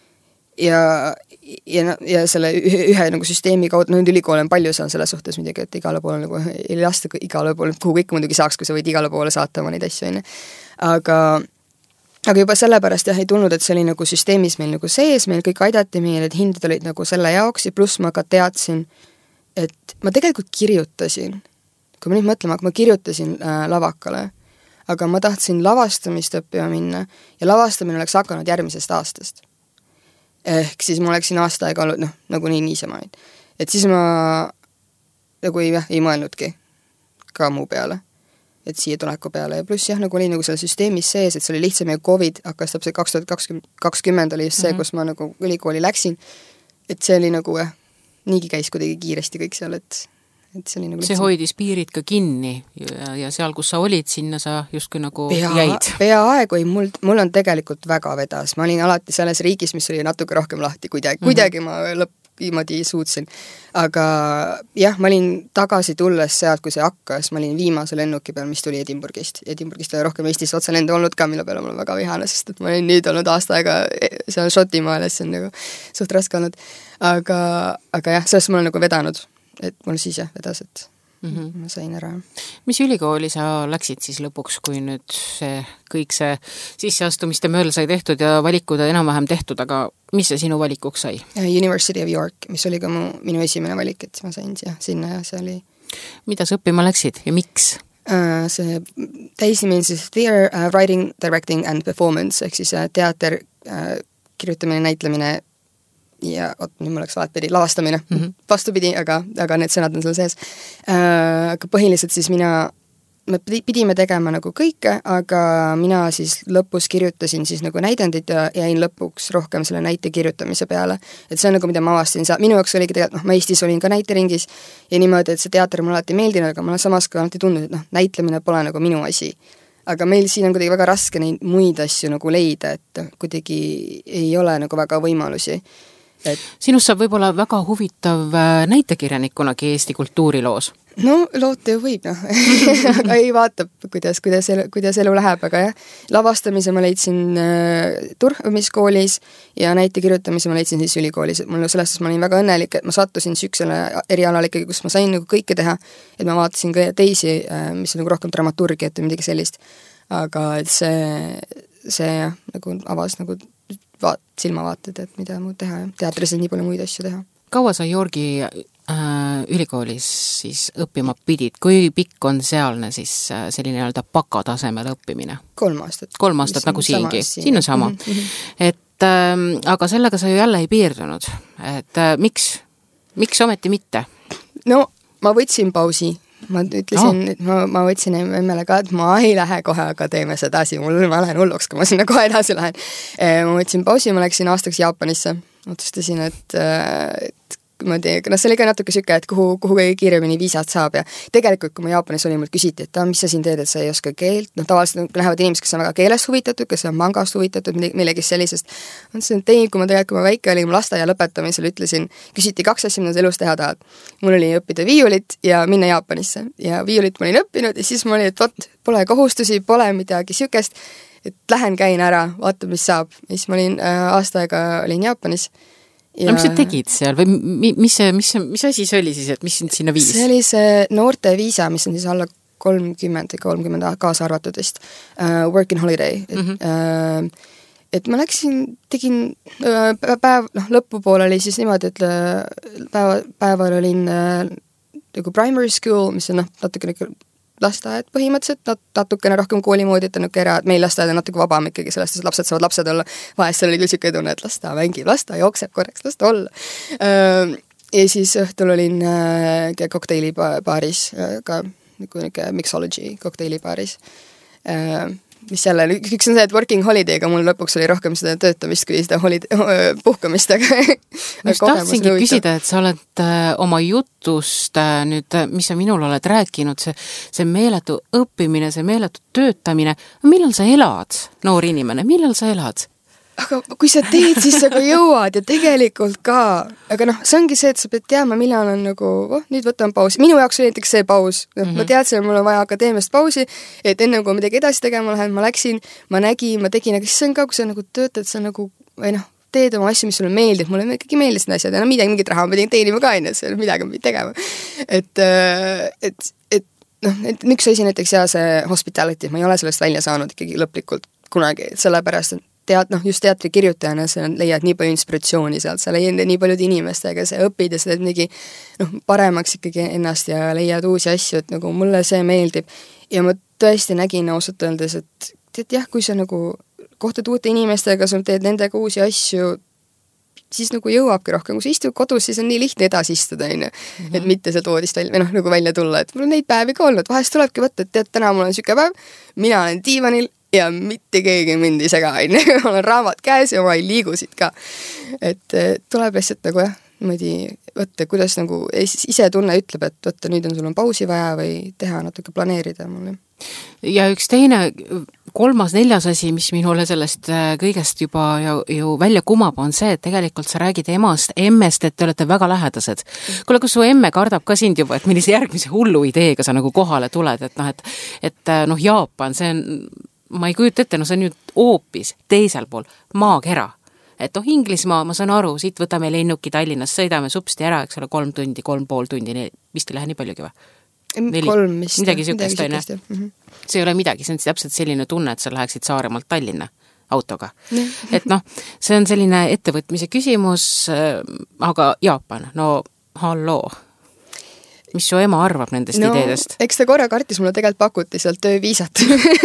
S3: ja, ja, ja selle ühe, ühe nagu süsteemi kaudu, no nüüd ülikool on palju, see on selles suhtes midagi, et igale poole nagu ei lasta igale poole, kuhu kõik muidugi saaks, kui sa võid igale poole saata oma neid asju, on. aga aga juba sellepärast jah, ei tulnud, et see oli nagu süsteemis meil nagu sees, meil kõik aidati, meil need hinded olid nagu selle jaoks ja pluss ma ka teadsin, et ma tegelikult kirjutasin, kui ma nüüd mõtlema, aga ma kirjutasin äh, lavakale, aga ma tahtsin lavastamist õppima minna ja lavastamine oleks hakanud järgmisest aastast. Ehk siis ma oleksin aasta aega olnud, noh, nagu nii niisama. Et siis ma nagu ei, ei mõelnudki ka muu peale. Et siia tuleku peale ja pluss jah, nagu oli nagu selle süsteemis sees, et see oli lihtsam ja COVID hakkas täpselt kaks tuhat kakskümmend oli just see, mm -hmm. kus ma nagu ülikooli läksin, et see oli nagu jah, niigi käis kuidagi kiiresti kõik seal, et et see oli nagu
S2: see hoidis piirid ka kinni ja, ja seal, kus sa olid, sinna sa justkui nagu
S3: pea,
S2: jäid.
S3: Peaaegu ei, mul, mul on tegelikult väga vedas, ma olin alati selles riigis, mis oli natuke rohkem lahti, kuidagi, kuidagi mm -hmm. ma lõpp niimoodi suutsin. Aga jah, ma olin tagasi tulles sealt, kui see hakkas, ma olin viimase lennuki peal, mis tuli Edinburghist. Edinburghist oli rohkem Eestist otselendu olnud ka, mille peale mul on väga vihane, sest et ma olin nüüd olnud aasta aega seal Šotimaal, see on nagu suht raske olnud. Aga, aga jah, sellest mul on nagu vedanud, et mul siis jah vedas, et mm -hmm. ma sain ära.
S2: Mis ülikooli sa läksid siis lõpuks, kui nüüd see, kõik see sisseastumiste mööl sai tehtud ja valikud enam-vähem tehtud, aga mis see sinu valikuks sai?
S3: University of York, mis oli ka mu, minu esimene valik, et ma sain jah, sinna ja see oli...
S2: Mida sa õppima läksid ja miks?
S3: Uh, see täisnimi siis Theater, uh, Writing, Directing and Performance, ehk siis uh, teater, uh, kirjutamine, näitlemine ja oot, nüüd mul oleks vaatpidi lavastamine, mm -hmm. vastupidi, aga, aga need sõnad on seal sees. Uh, aga põhiliselt siis mina, me pidime tegema nagu kõike, aga mina siis lõpus kirjutasin siis nagu näidendid ja jäin lõpuks rohkem selle näite kirjutamise peale. Et see on nagu, mida ma avastasin, minu jaoks oligi tegelikult, noh, ma Eestis olin ka näiteringis ja niimoodi, et see teater mulle alati meeldinud, aga ma olen samas ka alati tundnud, et noh, näitlemine pole nagu minu asi. Aga meil siin on kuidagi väga raske neid muid asju nagu leida, et kuidagi ei ole nagu väga võimalusi. Et... Sinust
S2: saab võib-olla väga huvitav näitekirjanikunagi Eesti kultuuriloos.
S3: No loota ju võib, noh. Aga ei vaata, kuidas, kuidas, elu, kuidas elu läheb, aga jah, lavastamise ma leidsin äh, Turhamiskoolis ja näite kirjutamise ma leidsin siis ülikoolis. Mul sellest ma olin väga õnnelik, et ma sattusin süksele erialal ikkagi, kus ma sain nagu kõike teha, et ma vaatasin ka teisi, äh, mis on nagu rohkem dramaturgiat või midagi sellist. Aga et see, see jah, nagu avas nagu vaat, silmavaated, et mida muud teha ja teatris on nii palju muid asju teha.
S2: Kaua sa Yorgi äh, ülikoolis siis õppima pidid? Kui pikk on sealne siis äh, selline nii-öelda pakatasemel õppimine?
S3: Kolm aastat.
S2: Kolm aastat nagu siingi. Siin. siin on sama. Mm -hmm. Et, äh, aga sellega sa ju jälle ei piirdunud. Et äh, miks? Miks ometi mitte?
S3: No ma võtsin pausi. Ma ütlesin, oh. et ma, ma võtsin emmele ka, et ma ei lähe kohe akadeemias edasi, mul, ma lähen hulluks, kui ma sinna kohe edasi lähen. Ma võtsin pausi, ma läksin aastaks Jaapanisse. Otsustasin, et, et ma tein, no see oli ka natuke süke, et kuhu, kuhu kõige kiiremini viisat saab ja tegelikult, kui ma Jaapanis olin, mul küsiti, et mis sa siin teed, et sa ei oska keelt, noh tavaliselt lähevad inimesed, kes on väga keelest huvitatud, kes on mangast huvitatud, millegist sellisest. On see tein, kui ma tegelikult, kui ma väike olin, lasteaia lõpetamisel ütlesin, küsiti kaks asja, mida sa elus teha tahad. Mul oli õppida viiulit ja minna Jaapanisse ja viiulit ma olin õppinud ja siis ma olin, et vot, pole kohustusi, pole midagi sükest, et lähen käin ära, vaata, mis saab. Ja siis ma olin äh, aasta aega olin Jaapanis.
S2: Ja... No mis sa tegid seal või mis, see, mis, mis asi see oli siis, et mis sind sinna viis?
S3: See oli see noorte viisa, mis on siis alla kolmkümmend või kolmkümmend kaasa arvatud vist, uh, work in holiday. Et, mm -hmm. uh, et ma läksin, tegin uh, päev, noh lõpupool oli siis niimoodi, et päeva, päeval olin uh, nagu primary school, mis on noh, natuke lasteaed põhimõtteliselt, nat- natukene rohkem koolimoodi, et on niisugune era, et meil lasteaed on natuke vabam ikkagi sellest, et lapsed saavad lapsed olla. Vahest seal oli küll niisugune tunne, et las ta mängib, las ta jookseb korraks, las ta olla. Ja siis õhtul olin kokteilibaaris, ka niisugune mixology kokteilibaaris. Mis jälle, üks on see, et working holiday, aga mul lõpuks oli rohkem seda töötamist kui seda holiday, puhkamist, aga
S2: ma just tahtsingi küsida, et sa oled äh, oma jutust äh, nüüd, mis sa minul oled rääkinud, see, see meeletu õppimine, see meeletu töötamine, millal sa elad, noor inimene, millal sa elad?
S3: Aga kui sa teed, siis sa ka jõuad ja tegelikult ka, aga noh, see ongi see, et sa pead teadma, millal on nagu, oh, nüüd võtan pausi. Minu jaoks oli näiteks see paus. Mm -hmm. Ma teadsin, et mul on vaja akadeemiast pausi, et enne kui midagi edasi tegema lähen, ma läksin, ma nägin, ma tegin, aga siis on ka, kui sa nagu töötad, sa nagu, või noh, teed oma asju, mis sulle meeldib, mulle ikkagi meeldis need asjad ja no midagi, mingit raha ma pidin teenima ka, enne, see midagi ma pidin tegema. Et, et, et noh, et üks asi näiteks ja see hospitality, ma ei ole sellest välja saanud ikkagi lõplikult kunagi, sellepärast, et tead, noh, just teatri kirjutajana sa leiad nii palju inspiratsiooni sealt, sa leiad nii paljude inimestega, sa õpid ja sa teed mingi noh, paremaks ikkagi ennast ja leiad uusi asju, et nagu mulle see meeldib. Ja ma tõesti nägin ausalt öeldes, et tead jah, kui sa nagu kohtad uute inimestega, sa teed nendega uusi asju, siis nagu jõuabki rohkem, kui sa istud kodus, siis on nii lihtne edasi istuda, on ju, et mitte sealt voodist välja, või noh, nagu välja tulla, et mul on neid päevi ka olnud, vahest tulebki võtta, et tead, täna mul on süke päev, mina olen diivanil, ja mitte keegi mind ei sega, ma olen raamat käes ja ma ei liigu siit ka. Et tuleb lihtsalt nagu jah, niimoodi võtta, kuidas nagu ise tunne ütleb, et võtta, nüüd on sul on pausi vaja või teha natuke planeerida mulle.
S2: Ja üks teine, kolmas, neljas asi, mis minule sellest kõigest juba ju, ju välja kumab, on see, et tegelikult sa räägid emast, emmest, et te olete väga lähedased. Kuule, kus su emme kardab ka sind juba, et millise järgmise hullu ideega sa nagu kohale tuled, et noh, et, et noh, Jaapan, see on, ma ei kujuta ette, no see on nüüd hoopis teisel pool maakera. Et noh, Inglismaa, ma saan aru, siit võtame lennuki Tallinnas, sõidame supsti ära, eks ole, kolm tundi, kolm pool tundi, vist ei lähe nii paljugi või? Neli.
S3: Kolm vist.
S2: Midagi sükest on, jah. See ei ole midagi, see on täpselt selline tunne, et sa läheksid Saaremaalt Tallinna autoga. Et noh, see on selline ettevõtmise küsimus, aga Jaapan, no halloo. Mis su ema arvab nendest
S3: no,
S2: ideedest?
S3: Eks ta korra kartis mulle tegelikult pakuti sealt tööviisat.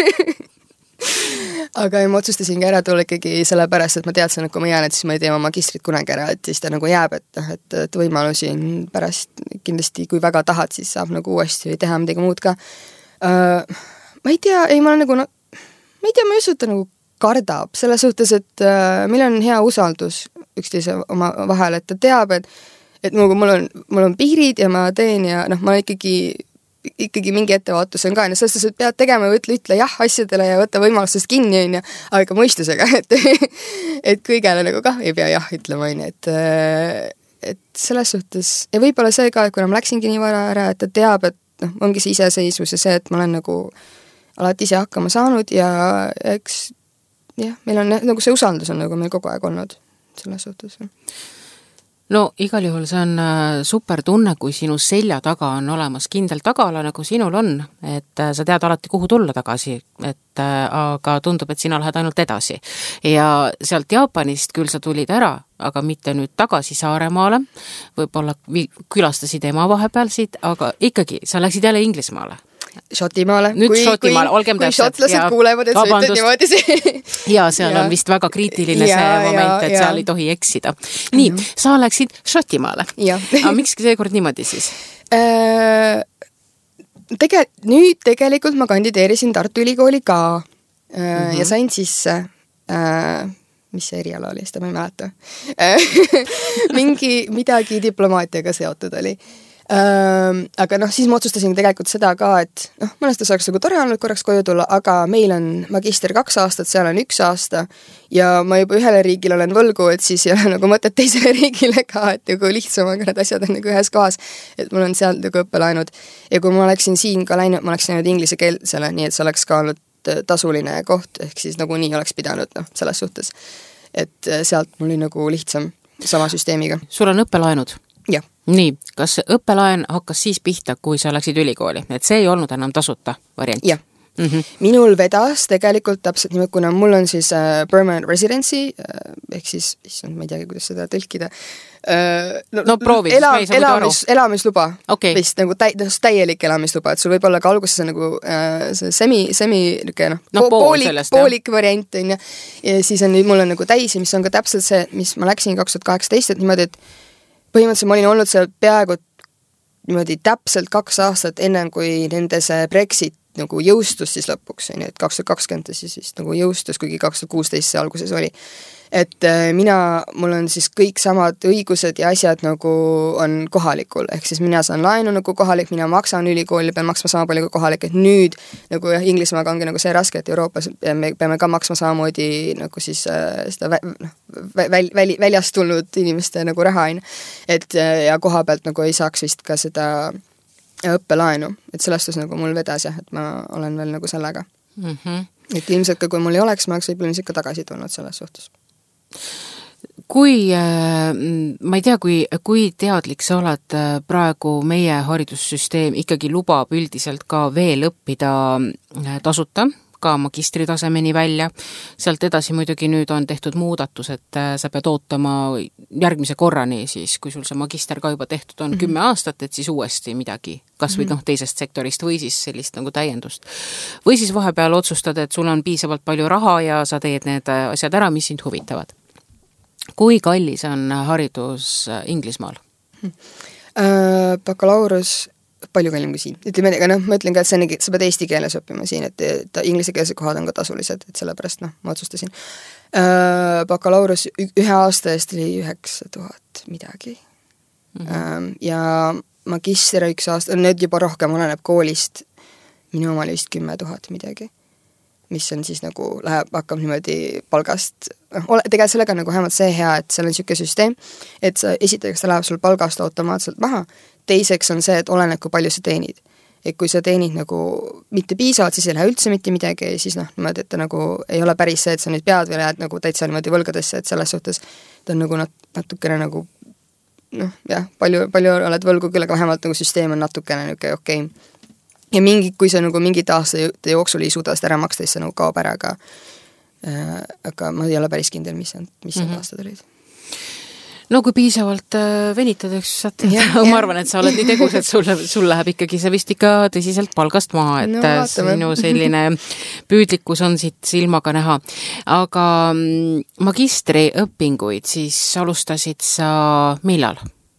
S3: Aga ma otsustasin ka ära tulla ikkagi sellepärast, et ma teadsin, et kui ma jään, et siis ma ei tee oma magistrit kunagi ära, et siis ta nagu jääb, et, et, et võimalusi pärast kindlasti, kui väga tahad, siis saab nagu uuesti või teha midagi muud ka. Uh, ma ei tea, ei, ma olen nagu, no, ma ei tea, ma ei usu, et ta nagu kardab, selles suhtes, et uh, meil on hea usaldus üksteise oma vahel, et ta teab, et, et mul, mul, on, mul on piirid ja ma teen ja noh, ma ikkagi ikkagi mingi ettevaatus on ka, selles suhtes, et pead tegema ja ütle, ütle jah asjadele ja võtta võimalustest kinni, on ja, aga ikka mõistusega, et, et kõigele nagu kah ei pea jah ütlema, on, et, et selles suhtes, ja võib-olla see ka, et kuna ma läksingi nii vara ära, et ta teab, et noh, ongi see iseseisvus ja see, et ma olen nagu alati ise hakkama saanud ja eks jah, meil on nagu see usaldus on nagu meil kogu aeg olnud selles suhtes.
S2: No igal juhul see on super tunne, kui sinu selja taga on olemas kindel tagala, nagu sinul on, et sa tead alati, kuhu tulla tagasi, et aga tundub, et sina lähed ainult edasi. Ja sealt Jaapanist küll sa tulid ära, aga mitte nüüd tagasi Saaremaale, võib-olla külastasid ema vahepeal siit, aga ikkagi sa läksid jälle Inglismaale.
S3: Šotimaale.
S2: Nüüd kui, Šotimaale, olgem
S3: kui
S2: täpselt.
S3: Kui šotlased kuulevad, et sa ütled niimoodi see.
S2: Ja, seal ja. on vist väga kriitiline ja, see moment, ja, et ja. seal ei tohi eksida. Nii, mm. sa läksid Šotimaale. Aga miks see kord niimoodi siis?
S3: Äh, tege, nüüd tegelikult ma kandideerisin Tartu Ülikooli ka äh, mm-hmm. ja sain sisse äh, mis see eriala oli, seda ma ei mäleta. Mingi midagi diplomaatiaga seotud oli. Ähm, aga noh, siis ma otsustasin tegelikult seda ka, et noh, mõnestas oleks nagu tore olnud korraks koju tulla, aga meil on magister kaks aastat, seal on üks aasta ja ma juba ühele riigile olen võlgu, et siis ei ole nagu mõtet teisele riigile ka, et nagu lihtsam on need asjad on nagu ühes kohas, et mul on seal nagu õppelaenud ja kui ma oleksin siin ka läinud, ma oleksin läinud inglise keelsele, nii et see oleks ka olnud tasuline koht, ehk siis nagu nii oleks pidanud, noh, selles suhtes, et sealt mul oli nagu lihtsam sama süsteemiga.
S2: Sul on õppelaenud?
S3: Jah.
S2: Nii, kas õppelaen hakkas siis pihta, kui sa läksid ülikooli? Et see ei olnud enam tasuta variant?
S3: Jah. Mm-hmm. Minul vedas tegelikult täpselt niimoodi, kuna mul on siis uh, permanent residency, uh, ehk siis, issand, ma ei teagi, kuidas seda tõlkida. Uh,
S2: no, no proovi,
S3: ela, siis me ei saa elamis, elamisluba,
S2: okay.
S3: vist nagu täi, täielik elamisluba, et sul võib olla ka alguses nagu uh, see semi, semi no,
S2: no,
S3: po, poolik, sellest, poolik variant on ja, ja siis on nüüd mul on nagu täisi, mis on ka täpselt see, mis ma läksin kaks tuhat kaheksateist, et niimoodi, et põhimõtteliselt ma olin olnud seal peaaegu niimoodi täpselt kaks aastat ennem, kui nende see Brexit nagu jõustus siis lõpuks, et kaks tuhat kakskümmend siis vist nagu jõustus, kuigi kaks tuhat kuusteist see alguses oli. Et mina, mul on siis kõik samad õigused ja asjad nagu on kohalikul, ehk siis mina saan laenu nagu kohalik, mina maksan ülikooli, pean maksma sama palju kui kohalik, et nüüd nagu jah, Inglismaaga ongi nagu see raske, et Euroopas me peame ka maksma samamoodi nagu siis äh, seda vä- väl, väl, väljast tulnud inimeste nagu raha, et ja koha pealt nagu ei saaks vist ka seda õppelaenu, et sellest nagu mul vedas jah, et ma olen veel nagu sellega. Mm-hmm. Et ilmselt ka kui mul ei oleks, ma oleks võib-olla ilmselt ka tagasi tulnud selles suhtes.
S2: Kui, ma ei tea, kui, kui teadlik sa oled praegu meie haridussüsteem ikkagi lubab üldiselt ka veel õppida tasuta, ka magistritasemeni välja. Sealt edasi muidugi nüüd on tehtud muudatus, et sa pead ootama järgmise korrani siis, kui sul see magister ka juba tehtud on mm-hmm. kümme aastat, et siis uuesti midagi, kas või mm-hmm. noh, teisest sektorist või siis sellist nagu täiendust. Või siis vahepeal otsustad, et sul on piisavalt palju raha ja sa teed need asjad ära, mis sind huvitavad. Kui kallis on haridus Inglismaal?
S3: Äh, bakalaurus palju kallim kui siin. Ütleme, aga noh, ma ütlen ka, et see on, sa pead eesti keeles õppima siin, et ta inglisekeelse kohad on ka tasulised, et sellepärast noh, ma otsustasin. Äh, bakalaurus ühe aasta eest oli üheksa tuhat midagi. mm-hmm. ja magister üks aasta, nüüd juba rohkem oleneb koolist, minu oma oli vist kümme tuhat midagi, mis on siis nagu, läheb, hakkab niimoodi palgast, ole, tegelikult sellega on nagu vähemalt see hea, et seal on niisugune süsteem, et sa esiteks ta läheb sul palgast automaatselt maha, teiseks on see, et oleneb, kui palju sa teenid. Et kui sa teenid nagu mitte piisavalt, siis ei lähe üldse mitte midagi, siis noh, niimoodi, et ta nagu ei ole päris see, et sa nüüd pead või lähed nagu täitsa niimoodi võlgadesse, et selles suhtes ta on nagu nat-, natukene nagu noh, jah, palju, palju oled võlgu küll, aga vähemalt nagu süsteem on natukene niisugune okei okay. Ja mingi, kui sa nagu mingit aastate jooksul ei suuda seda ära maksta, siis see nagu kaob ära, aga äh, aga ma ei ole päris kindel, mis on, mis mm-hmm. aastad olid.
S2: No kui piisavalt äh, venitad, üks saad, ma arvan, et sa oled nii tegus, et sul, sul läheb ikkagi see vist ikka tõsiselt palgast maa, et no, sinu selline püüdlikkus on siit silmaga näha. Aga magistriõpinguid siis alustasid sa millal?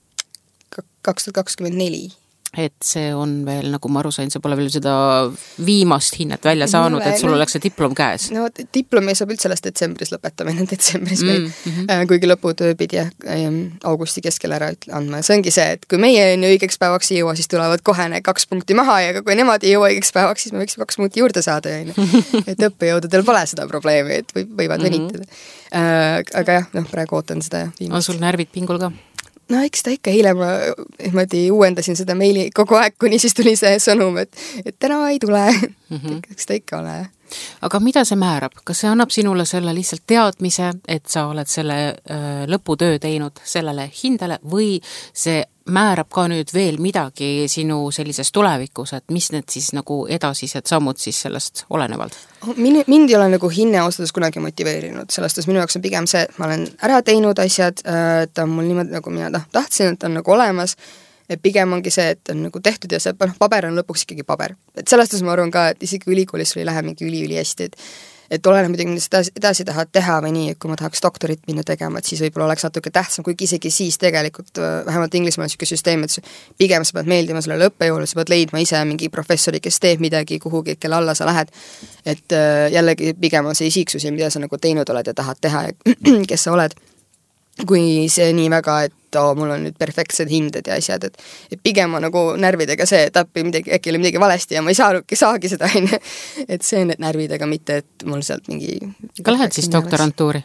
S3: kaks tuhat kakskümmend neli
S2: et see on veel, nagu ma aru sain, sa pole veel seda viimast hinnet välja saanud, no, et sul no, oleks see diplom käes.
S3: No diplomi saab üldse sellest detsembris lõpetamine, detsembris mm, meil, mm-hmm. kuigi lõputöö pidi jah, augusti keskel ära andma. See ongi see, et kui meie on õigeks päevaks ei jõua, siis tulevad kohe need kaks punkti maha ja kui nemad ei jõua õigeks päevaks, siis me võiksime kaks punkti juurde saada. Et õppejõududel pole seda probleemi, et võivad mm-hmm. venitada. Aga jah, noh, praegu ootan seda viimast.
S2: On sul närvid pingul ka?
S3: No eks ta ikka eile ma ehmati uuendasin seda meili kogu aeg, kuni siis tuli see sõnum, et, et täna ei tule. Mm-hmm. Eks ta ikka ole.
S2: Aga mida see määrab? Kas see annab sinule selle lihtsalt teadmise, et sa oled selle äh, lõputöö teinud sellele hindele või see määrab ka nüüd veel midagi sinu sellises tulevikus, et mis need siis nagu edasised sammud siis sellest olenevalt?
S3: Min, mind ei ole nagu hinne ausades kunagi motiveerinud, sellest minu jaoks on pigem see, et ma olen ära teinud asjad, et on mul niimoodi nagu mina tahtsin, et on nagu olemas, et pigem ongi see, et on nagu tehtud ja see paber on lõpuks ikkagi paber. Et sellest ma arvan ka, et isegi ülikoolis ei lähe mingi üli-üli hästi, et et oleneb midagi, mida edasi, edasi tahad teha või nii, et kui ma tahaks doktorit minna tegema, et siis võib-olla oleks natuke tähtsam, kuigi isegi siis tegelikult vähemalt Inglismaal on niisugune süsteem, et pigem sa pead meeldima sellele õppejõule, sa pead leidma ise mingi professori, kes teeb midagi kuhugi, kelle alla sa lähed, et jällegi pigem on see isiksus ja mida sa nagu teinud oled ja tahad teha ja kes sa oled, kui see nii väga, et oo, mul on nüüd perfektsed hinded ja asjad, et, et pigem on nagu närvidega see, et äppi midagi, äkki oli midagi valesti ja ma ei saa, saagi seda, et see on need närvidega, mitte et mul sealt mingi...
S2: Ka lähed siis doktorantuuri?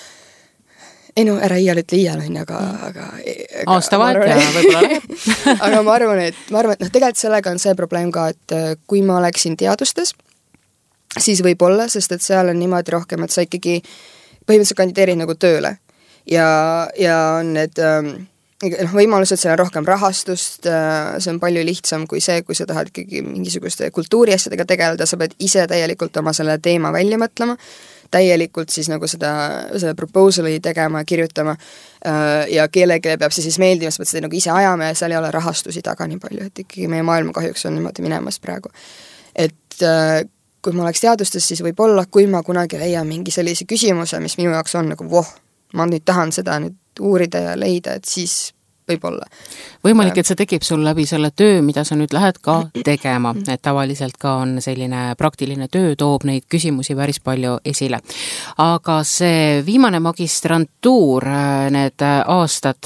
S3: Ei no, ära iial ütle iial, aga... aga, aga
S2: aasta vahet ja võib-olla läheb.
S3: Aga ma arvan, et, ma arvan, et noh, tegelikult sellega on see probleem ka, et kui ma oleksin teadustes, siis võib-olla, sest et seal on niimoodi rohkem, et sa ikkagi põhimõtteliselt kandideerid nagu tööle. Ja, ja on need ähm, võimalused, seal on rohkem rahastust, äh, see on palju lihtsam kui see, kui sa tahad ikkagi mingisuguste kultuuriasjadega tegeleda, sa pead ise täielikult oma selle teema välja mõtlema, täielikult siis nagu seda, selle proposali tegema, kirjutama äh, ja keelegele peab see siis meeldima, sa pead seda nagu ise ajama ja seal ei ole rahastusi taga nii palju, et ikkagi meie maailma kahjuks on niimoodi minemas praegu. Et äh, kui ma oleks teadustes, siis võib-olla, kui ma kunagi leian mingi sellise küsimuse, mis minu jaoks on nagu voh, ma nüüd tahan seda nüüd uurida ja leida, et siis võib-olla.
S2: Võimalik, et see tekib sul läbi selle töö, mida sa nüüd lähed ka tegema, et tavaliselt ka on selline praktiline töö, toob neid küsimusi päris palju esile. Aga see viimane magistrantuur, need aastad,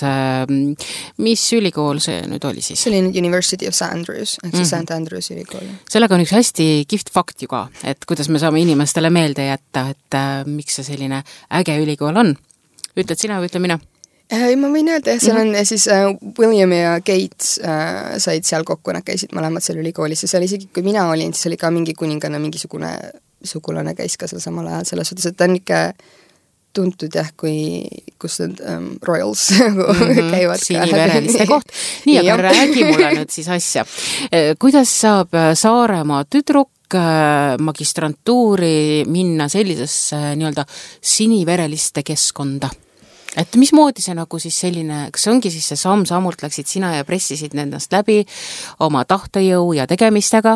S2: mis ülikool see nüüd oli siis?
S3: See oli nüüd University of Saint Andrews, ehk siis mm-hmm. Saint Andrews ülikool.
S2: Sellega on üks hästi kihvt fakt ju ka, et kuidas me saame inimestele meelde jätta, et miks see selline äge ülikool on. Ütled sina või ütle mina?
S3: Äh, ma võin öelda, jah, seal on mm-hmm. siis äh, William ja Kate äh, said seal kokku, nad käisid mõlemad seal ülikoolis ja seal isegi, kui mina olin, siis oli ka mingi kuningana mingisugune sugulane käis ka seal samal ajal, selles suhtes, et ta on ikka tuntud jah, kui, kus need um, royals mm-hmm. käivad.
S2: Sinivereliste koht. Nii, aga räägi mulle nüüd siis asja. Kuidas saab Saaremaa tüdruk magistrantuuri minna sellisesse nii-öelda sinivereliste keskkonda? Et mismoodi see nagu siis selline, kas ongi siis see samm-sammult läksid sina ja pressisid nendest läbi oma tahtejõu ja tegemistega?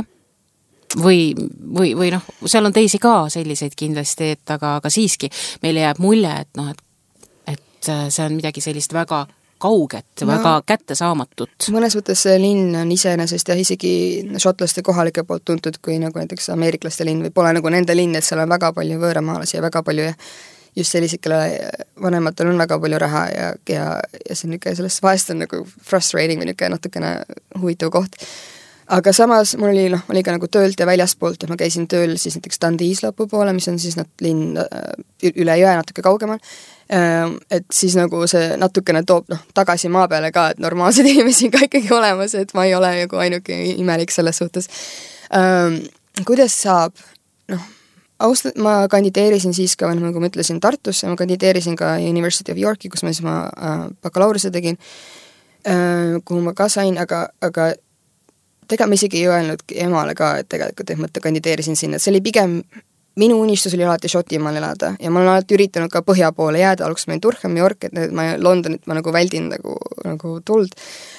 S2: Või, või, või noh, seal on teisi ka selliseid kindlasti, et aga, aga siiski meile jääb mulje, et noh, et, et see on midagi sellist väga kauget, no, väga kättesaamatut.
S3: Mõnes mõttes see linn on iseenesest ja isegi šotlaste kohalike poolt tuntud kui nagu näiteks ameeriklaste linn või pole nagu nende linn, et seal on väga palju võõramaalasi ja väga palju jah, just sellised, kelle vanematel on väga palju raha ja, ja, ja see on niisugune, sellest vahest on nagu frustrating või niisugune natukene huvitav koht. Aga samas mul oli, noh, oli ka nagu töölt ja väljaspoolt, et ma käisin tööl siis näiteks Dundee's lõpu poole, mis on siis nad linn üle jõe natuke kaugemal. Et siis nagu see natukene toob noh, tagasi maa peale ka, et normaalsed inimesi ka ikkagi olemas, et ma ei ole nagu ainuke imelik selles suhtes. Kuidas saab, noh, austat, ma kandideerisin siis ka, nagu ma ütlesin, Tartusse, ma kandideerisin ka University of Yorki, kus ma siis ma bakalaureuse tegin, kuhu ma ka sain, aga, aga tegelikult ma isegi ei öelnud emale ka, et tegelikult, et ma kandideerisin sinna, et see oli pigem, minu unistus oli alati Šotimaal elada ja ma olen alati üritanud ka põhja poole jääda, alguses ma olin Durham, York, et ma Londonit ma nagu väldin nagu, nagu tuld.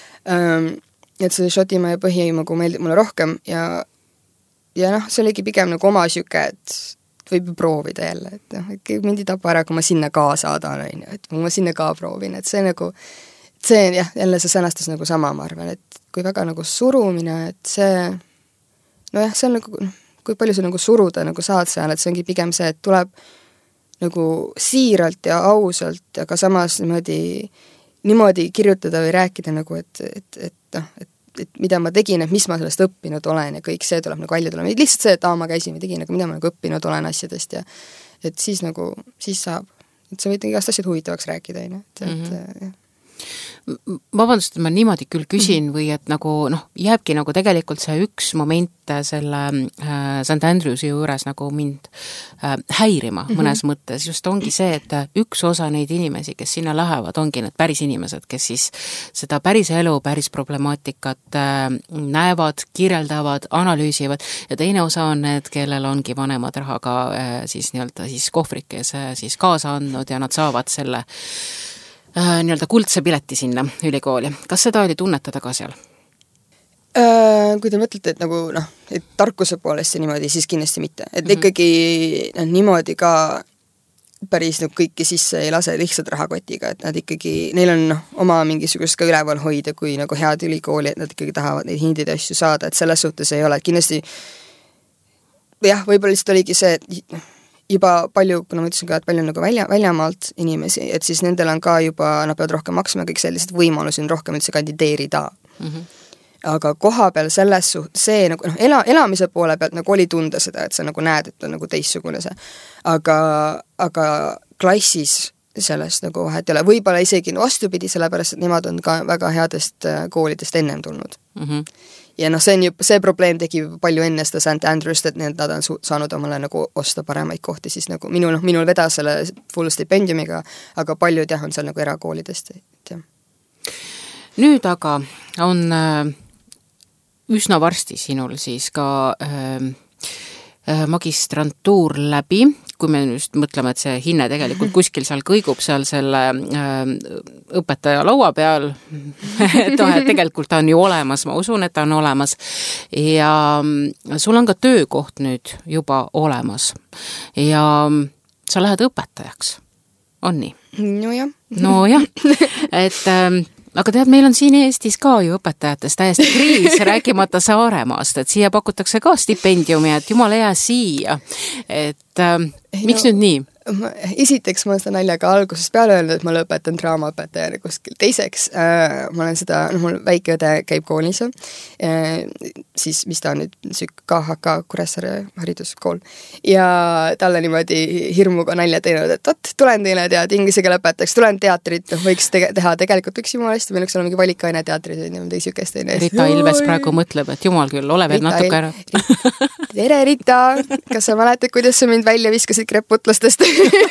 S3: Et see Šotimaa ja põhi nagu meeldib mulle rohkem ja, ja noh, see oligi pigem nagu oma süke, et võib proovida jälle, et noh, mind ei tapa ära, kui ma sinna ka saadan, et ma sinna ka proovin, et see nagu see jah, jälle see sõnastus nagu sama, ma arvan, et kui väga nagu surumine, et see nojah, see on nagu, kui palju sa nagu suruda nagu saad seal, et see ongi pigem see, et tuleb nagu siiralt ja ausalt, aga samas niimoodi, niimoodi kirjutada või rääkida nagu, et, et, et, noh, et, et mida ma tegin, et mis ma sellest õppinud olen ja kõik see tuleb nagu välja tulema. Lihtsalt see, et aa, ma käisin või tegin, aga mida ma nagu õppinud olen asjadest ja et siis nagu, siis saab. Et sa võid igast asjad huvitavaks rääkida, et, et mm-hmm. jah.
S2: Vabandust, et ma niimoodi küll küsin või et nagu noh, jääbki nagu tegelikult see üks moment selle äh, Saint Andrewsi juures nagu mind äh, häirima mm-hmm. mõnes mõttes, just ongi see, et üks osa neid inimesi, kes sinna lähevad, ongi need päris inimesed, kes siis seda päris elu, päris problemaatikat äh, näevad, kirjeldavad, analüüsivad ja teine osa on need, kellel ongi vanemad rahaga äh, siis nii-öelda siis kohvrikes äh, siis kaasa andnud ja nad saavad selle Äh, nii-öelda kuldse pileti sinna ülikooli. Kas seda oli tunnetada ka seal?
S3: Äh, kui te mõtlete, et nagu noh, et tarkuse poolest niimoodi, siis kindlasti mitte. Et mm-hmm. ikkagi noh, niimoodi ka päris nagu kõiki sisse ei lase lihtsalt rahakotiga, et nad ikkagi, neil on noh, oma mingisugust ka üleval hoida, kui nagu head ülikooli, et nad ikkagi tahavad neid hindide asju saada, et selles suhtes ei ole, et kindlasti jah, võib-olla lihtsalt oligi see, et juba palju, kuna ma ütlesin ka, et palju nagu välja, väljamaalt inimesi, et siis nendel on ka juba, nad peavad rohkem maksma, kõik sellised võimalusi on rohkem üldse kandideerida. Mm-hmm. Aga koha peal selles suht, see nagu, noh, ela, elamise poole pealt nagu oli tunda seda, et sa nagu näed, et on nagu teistsugune see. Aga, aga klassis sellest nagu vahet ei ole. Võib-olla isegi vastupidi, sellepärast, et nemad on ka väga headest koolidest ennem tulnud. Mm-hmm. Ja noh, see on ju, see probleem tegi palju enne seda Saint Andrewst, et need, nad on su- saanud omale nagu osta paremaid kohti, siis nagu minu, noh, minul vedas selle full stipendiumiga, aga paljud jah, on seal nagu erakoolidest, et jah.
S2: Nüüd aga on äh, üsna varsti sinul siis ka äh, magistrantuur läbi, kui me just mõtleme, et see hinne tegelikult kuskil seal kõigub seal selle äh, õpetaja laua peal, et noh, et tegelikult ta on ju olemas, ma usun, et ta on olemas ja sul on ka töökoht nüüd juba olemas ja sa lähed õpetajaks, on nii?
S3: No jah.
S2: No jah, et äh, aga tead, meil on siin Eestis ka ju õpetajatest täiesti kriis, rääkimata Saaremaast, et siia pakutakse ka stipendiumi, et jumal jää siia. Et äh, miks no, nüüd nii?
S3: Ma, esiteks ma olen seda naljaga algusest peale öelnud, et ma lõpetan draamaõpetajana kuskil. Teiseks, äh, ma olen seda, noh, mul väike õde käib koolis, äh, siis mis ta on nüüd, K H K Kuressaare hariduskool. Ja talle niimoodi hirmuga nalja teinud, et oot, tulen teile tead, inglise keele õpetajaks, tulen teatrit, võiks tege- teha, tegelikult üks jumal hästi, meil võiks olla mingi valikaine teatris, niimoodi sükest teine.
S2: Rita Ilves praegu mõtleb, et jumal küll, ole veel Rita natuke ära.
S3: Tere, Rita! Kas sa mäletad, kuidas sa mind välja viskasid kreputlastest?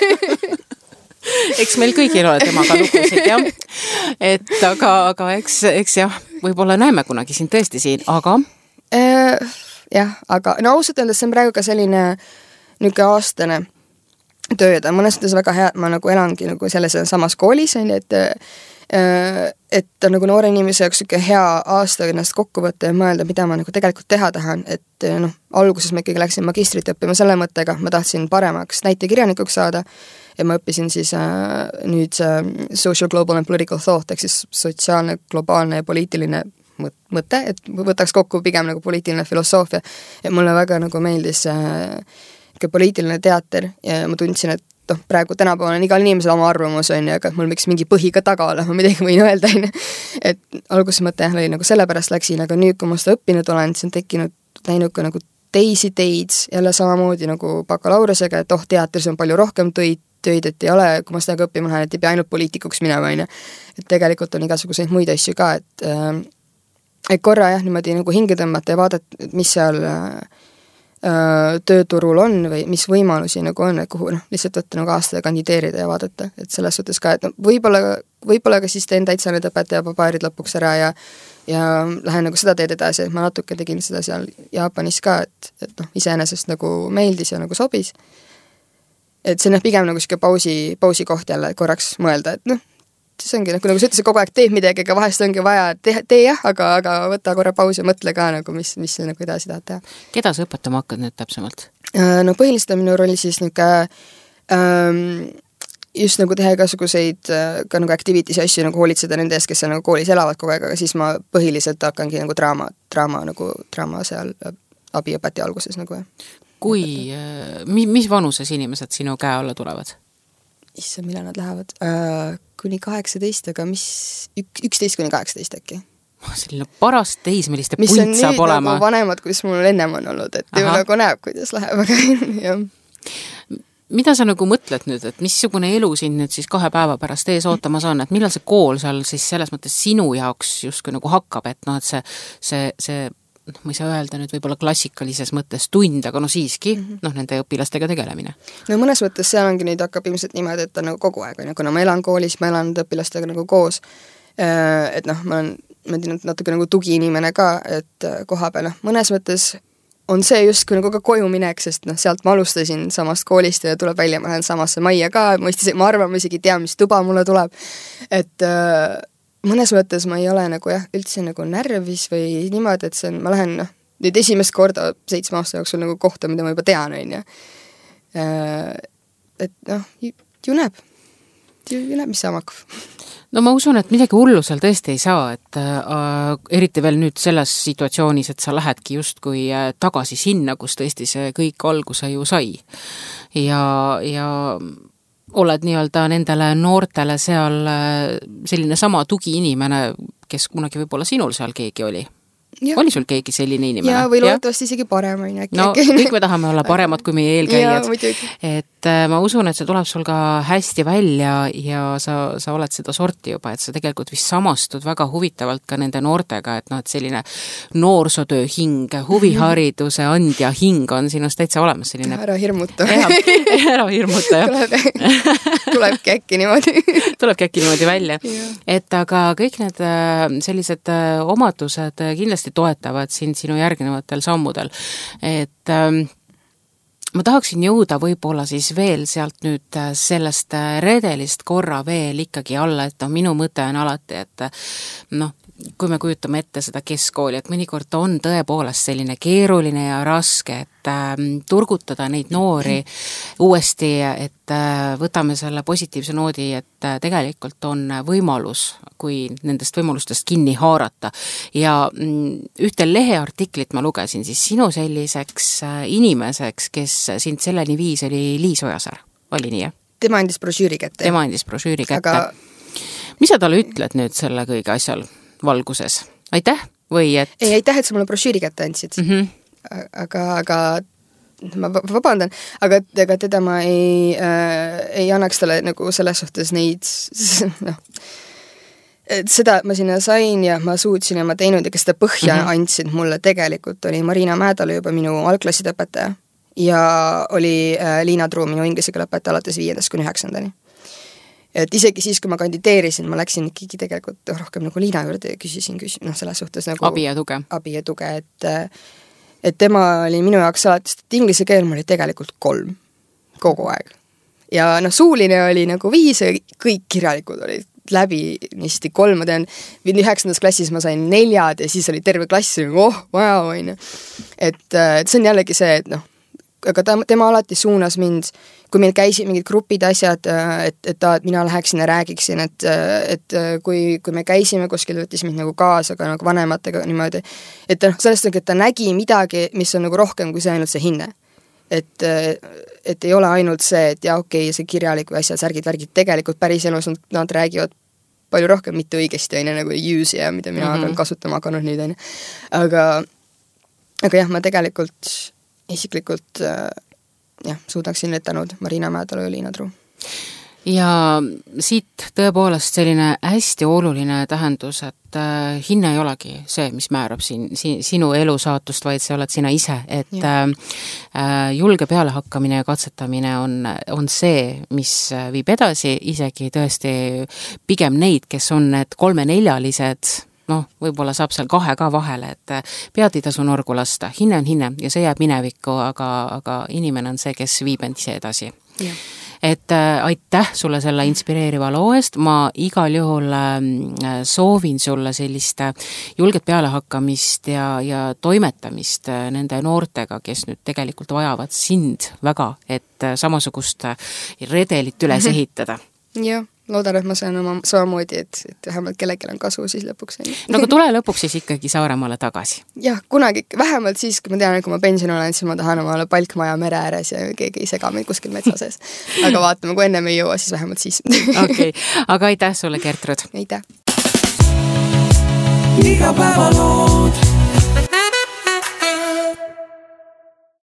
S2: Eks meil kõigil ole temaga lugusid, jah. Et aga, aga eks, eks jah, võib-olla näeme kunagi siin tõesti siin, aga?
S3: Äh, jah, aga no ausalt öeldes see on praegu ka selline niisugune aastane tööd, mõnes mõttes väga hea, et ma nagu elangi nagu selles samas koolis, et et nagu noore inimese jaoks niisugune hea aasta ennast kokku võtta ja mõelda, mida ma nagu tegelikult teha tahan, et noh, alguses ma ikkagi läksin magistrit õppima selle mõttega, ma tahtsin paremaks näitekirjanikuks saada ja ma õppisin siis äh, nüüd äh, social, global and political thought, ehk siis sotsiaalne, globaalne ja poliitiline mõte, et võtaks kokku pigem nagu poliitiline filosoofia ja mulle väga nagu meeldis äh, poliitiline teater ja ma tundsin, et noh, praegu tänapäeval on igal inimesel oma arvamus, on ju, aga mul võiks mingi põhi ka taga olla, ma midagi võin öelda, on ju. Et alguses mõte jah, oli nagu sellepärast läksin, aga nüüd, kui ma seda õppinud olen, siis on tekkinud läinud ka nagu teisi teid, jälle samamoodi nagu bakalaureusega, et oh, teatris on palju rohkem töid, töid, et ei ole, kui ma seda ka õppima lähen, et ei pea ainult poliitikuks minema, on ju. Et tegelikult on igasuguseid muid asju ka, et, äh, et korra jah, niimoodi nagu hinge tõmmata ja vaadata, mis seal äh, tööturul on või mis võimalusi nagu on, et kuhu noh, lihtsalt võtta nagu aastaga kandideerida ja vaadata, et selles suhtes ka, et no, võib-olla, võib-olla ka siis teen täitsa need õpetaja papaarid lõpuks ära ja ja lähen nagu seda teed edasi, et ma natuke tegin seda seal Jaapanis ka, et, et noh, iseenesest nagu meeldis ja nagu sobis. Et see on pigem nagu siuke pausi, pausi koht jälle korraks mõelda, et noh, siis ongi, nagu sa ütlesid, kogu aeg teeb midagi, aga vahest ongi vaja, tee, tee jah, aga, aga võta korra pausi ja mõtle ka nagu, mis, mis nagu edasi tahad teha.
S2: Keda sa õpetama hakkad nüüd täpsemalt?
S3: No põhiliselt on minu roll siis niuke ähm, just nagu teha igasuguseid ka nagu activities ja asju, nagu hoolitseda nende ees, kes seal nagu koolis elavad kogu aeg, aga siis ma põhiliselt hakkangi nagu draama, draama nagu draama seal abiõpetaja alguses nagu jah.
S2: Kui, mi, mis vanuses inimesed sinu käe alla tulevad?
S3: Issa, millal nad lähevad? Äh, kuni kaheksateist, aga mis ük, üksteist kuni kaheksateist äkki.
S2: Selline parast teismeliste punt saab olema.
S3: Mis on nüüd nagu vanemad, kuidas mul ennem on olnud, et ju nagu näeb, kuidas läheb, aga jah.
S2: Mida sa nagu mõtled nüüd, et missugune elu siin nüüd siis kahe päeva pärast ees ootamas on, et millal see kool seal siis selles mõttes sinu jaoks justkui nagu hakkab, et noh, et see, see, see noh, ma ei saa öelda nüüd võib-olla klassikalises mõttes tund, aga no siiski, mm -hmm. noh, nende õpilastega tegelemine.
S3: No mõnes mõttes seal ongi nüüd hakkab ilmselt niimoodi, et on nagu kogu aeg, kuna ma elan koolis, ma elan õpilastega nagu koos, et noh, ma olen ma teen natuke nagu tugiinimene ka, et koha peal, noh, mõnes mõttes on see justkui nagu ka koju minek, sest noh, sealt ma alustasin samast koolist ja tuleb välja, ma lähen samasse majja ka, ma, isegi, ma arvan, ma isegi tean, mis tuba mulle tuleb, et äh, mõnes mõttes ma ei ole nagu jah, üldse nagu närvis või niimoodi, et see on, ma lähen noh, nüüd esimest korda seitsme aasta jooksul nagu kohta, mida ma juba tean, on ju. Et noh, ju näeb, ju näeb, mis saama hakkab.
S2: No ma usun, et midagi hullu seal tõesti ei saa, et äh, eriti veel nüüd selles situatsioonis, et sa lähedki justkui tagasi sinna, kus tõesti see kõik alguse ju sai. Ja, ja oled nii-öelda nendele noortele seal selline sama tugiinimene, kes kunagi võib-olla sinul seal keegi oli. Ja. Oli sul keegi selline inimene?
S3: Ja, või loodetavasti isegi parem on äkki.
S2: No kõik me tahame olla paremad kui meie eelkäijad. Et äh, ma usun, et see tuleb sul ka hästi välja ja sa, sa oled seda sorti juba, et sa tegelikult vist samastud väga huvitavalt ka nende noortega, et noh, et selline noorsootöö hing, huvihariduse andja hing on sinust täitsa olemas selline.
S3: Ära hirmuta.
S2: Ära hirmuta, jah.
S3: Tuleb, tulebki äkki niimoodi.
S2: Tulebki äkki niimoodi välja. Ja. Et aga kõik need sellised omadused kindlasti toetavad sind sinu järgnevatel sammudel. Et ähm, ma tahaksin jõuda võib-olla siis veel sealt nüüd sellest redelist korra veel ikkagi alla, et no minu mõte on alati, et noh, kui me kujutame ette seda keskkooli, et mõnikord on tõepoolest selline keeruline ja raske, et äh, turgutada neid noori uuesti, et äh, võtame selle positiivse noodi, et äh, tegelikult on võimalus, kui nendest võimalustest kinni haarata. Ja mm, ühte leheartiklit ma lugesin siis sinu selliseks äh, inimeseks, kes sind selleni viis, oli Liis Ojasaar. Oli nii, jah?
S3: Tema andis brošüüri kätte.
S2: Tema andis brošüüri kätte. Aga... mis sa talle ütled nüüd selle kõige asjal valguses? Aitäh või et...
S3: Ei, aitäh, et sa mulle brošüüri kätte andsid. Mm -hmm. Aga, aga ma vabandan, aga, aga teda ma ei, äh, ei annaks talle nagu selles suhtes neid noh, et seda, et ma sinna sain ja ma suutsin ja ma teinud ja kes seda põhja mm -hmm. andsid mulle tegelikult oli Marina Mäedalu juba minu algklasside õpetaja ja oli äh, Liina Truu minu inglise keele õpetaja alates viiendast kuni üheksandani. Et isegi siis, kui ma kandideerisin, ma läksin ikkagi tegelikult rohkem nagu Liina juurde ja küsisin, küsisin noh, selles suhtes nagu
S2: abi ja tuge.
S3: Abi ja tuge, et, et tema oli minu jaoks alati, et inglise keel mul oli tegelikult kolm kogu aeg. Ja noh, suuline oli nagu viis ja kõik kirjalikud olid läbi niisti kolm, ma tean, üheksandas klassis ma sain neljad ja siis oli terve klass, oh, wow, oine. Et, et see on jällegi see, et noh, aga ta, tema alati suunas mind, kui meil käisid mingid grupid asjad, et, et ta, et mina läheksin ja räägiksin, et, et kui, kui me käisime kuskil, võttis mind nagu kaasa ka nagu vanematega niimoodi, et noh, sellest, et ta nägi midagi, mis on nagu rohkem kui see ainult see hinne. et, et ei ole ainult see, et ja okei okay,, see kirjalik või asjad, särgid, värgid, tegelikult päris elus nad, nad räägivad palju rohkem mitte õigesti, on nagu use ja mida mina mm-hmm. olen kasutama hakanud nüüd, on. Aga, aga jah, ma tegelikult isiklikult jah, suudaksin need tänud Marina Mäetalu ja Liina Truu.
S2: Ja siit tõepoolest selline hästi oluline tähendus, et äh, hinne ei olegi see, mis määrab siin, siin, sinu elusaatust, vaid see oled sina ise, et äh, julge pealehakkamine ja katsetamine on, on see, mis viib edasi, isegi tõesti pigem neid, kes on need kolme-neljalised, noh, võib-olla saab seal kahe ka vahele, et pead ei tasu norgu lasta, hinne on hinne ja see jääb minevikku, aga, aga inimene on see, kes viib end ise edasi. Ja. Et äh, aitäh sulle selle inspireeriva loo eest, ma igal juhul äh, soovin sulle sellist julget pealehakkamist ja, ja toimetamist äh, nende noortega, kes nüüd tegelikult vajavad sind väga, et äh, samasugust redelit üles ehitada.
S3: Jah, loodan, et ma saan oma samamoodi, et, et vähemalt kellelgi on kasu siis lõpuks.
S2: No aga tule lõpuks siis ikkagi Saaremaale tagasi.
S3: Jah, kunagi, vähemalt siis, kui ma tean, et kui ma pension olen, siis ma tahan omale palkmaja mere ääres ja keegi ei sega meid kuskil metsa sees. Aga vaatame, kui enne me ei jõua, siis vähemalt siis.
S2: Okei, aga aitäh sulle, Gertrud.
S3: Aitäh.
S1: Iga päeva lood.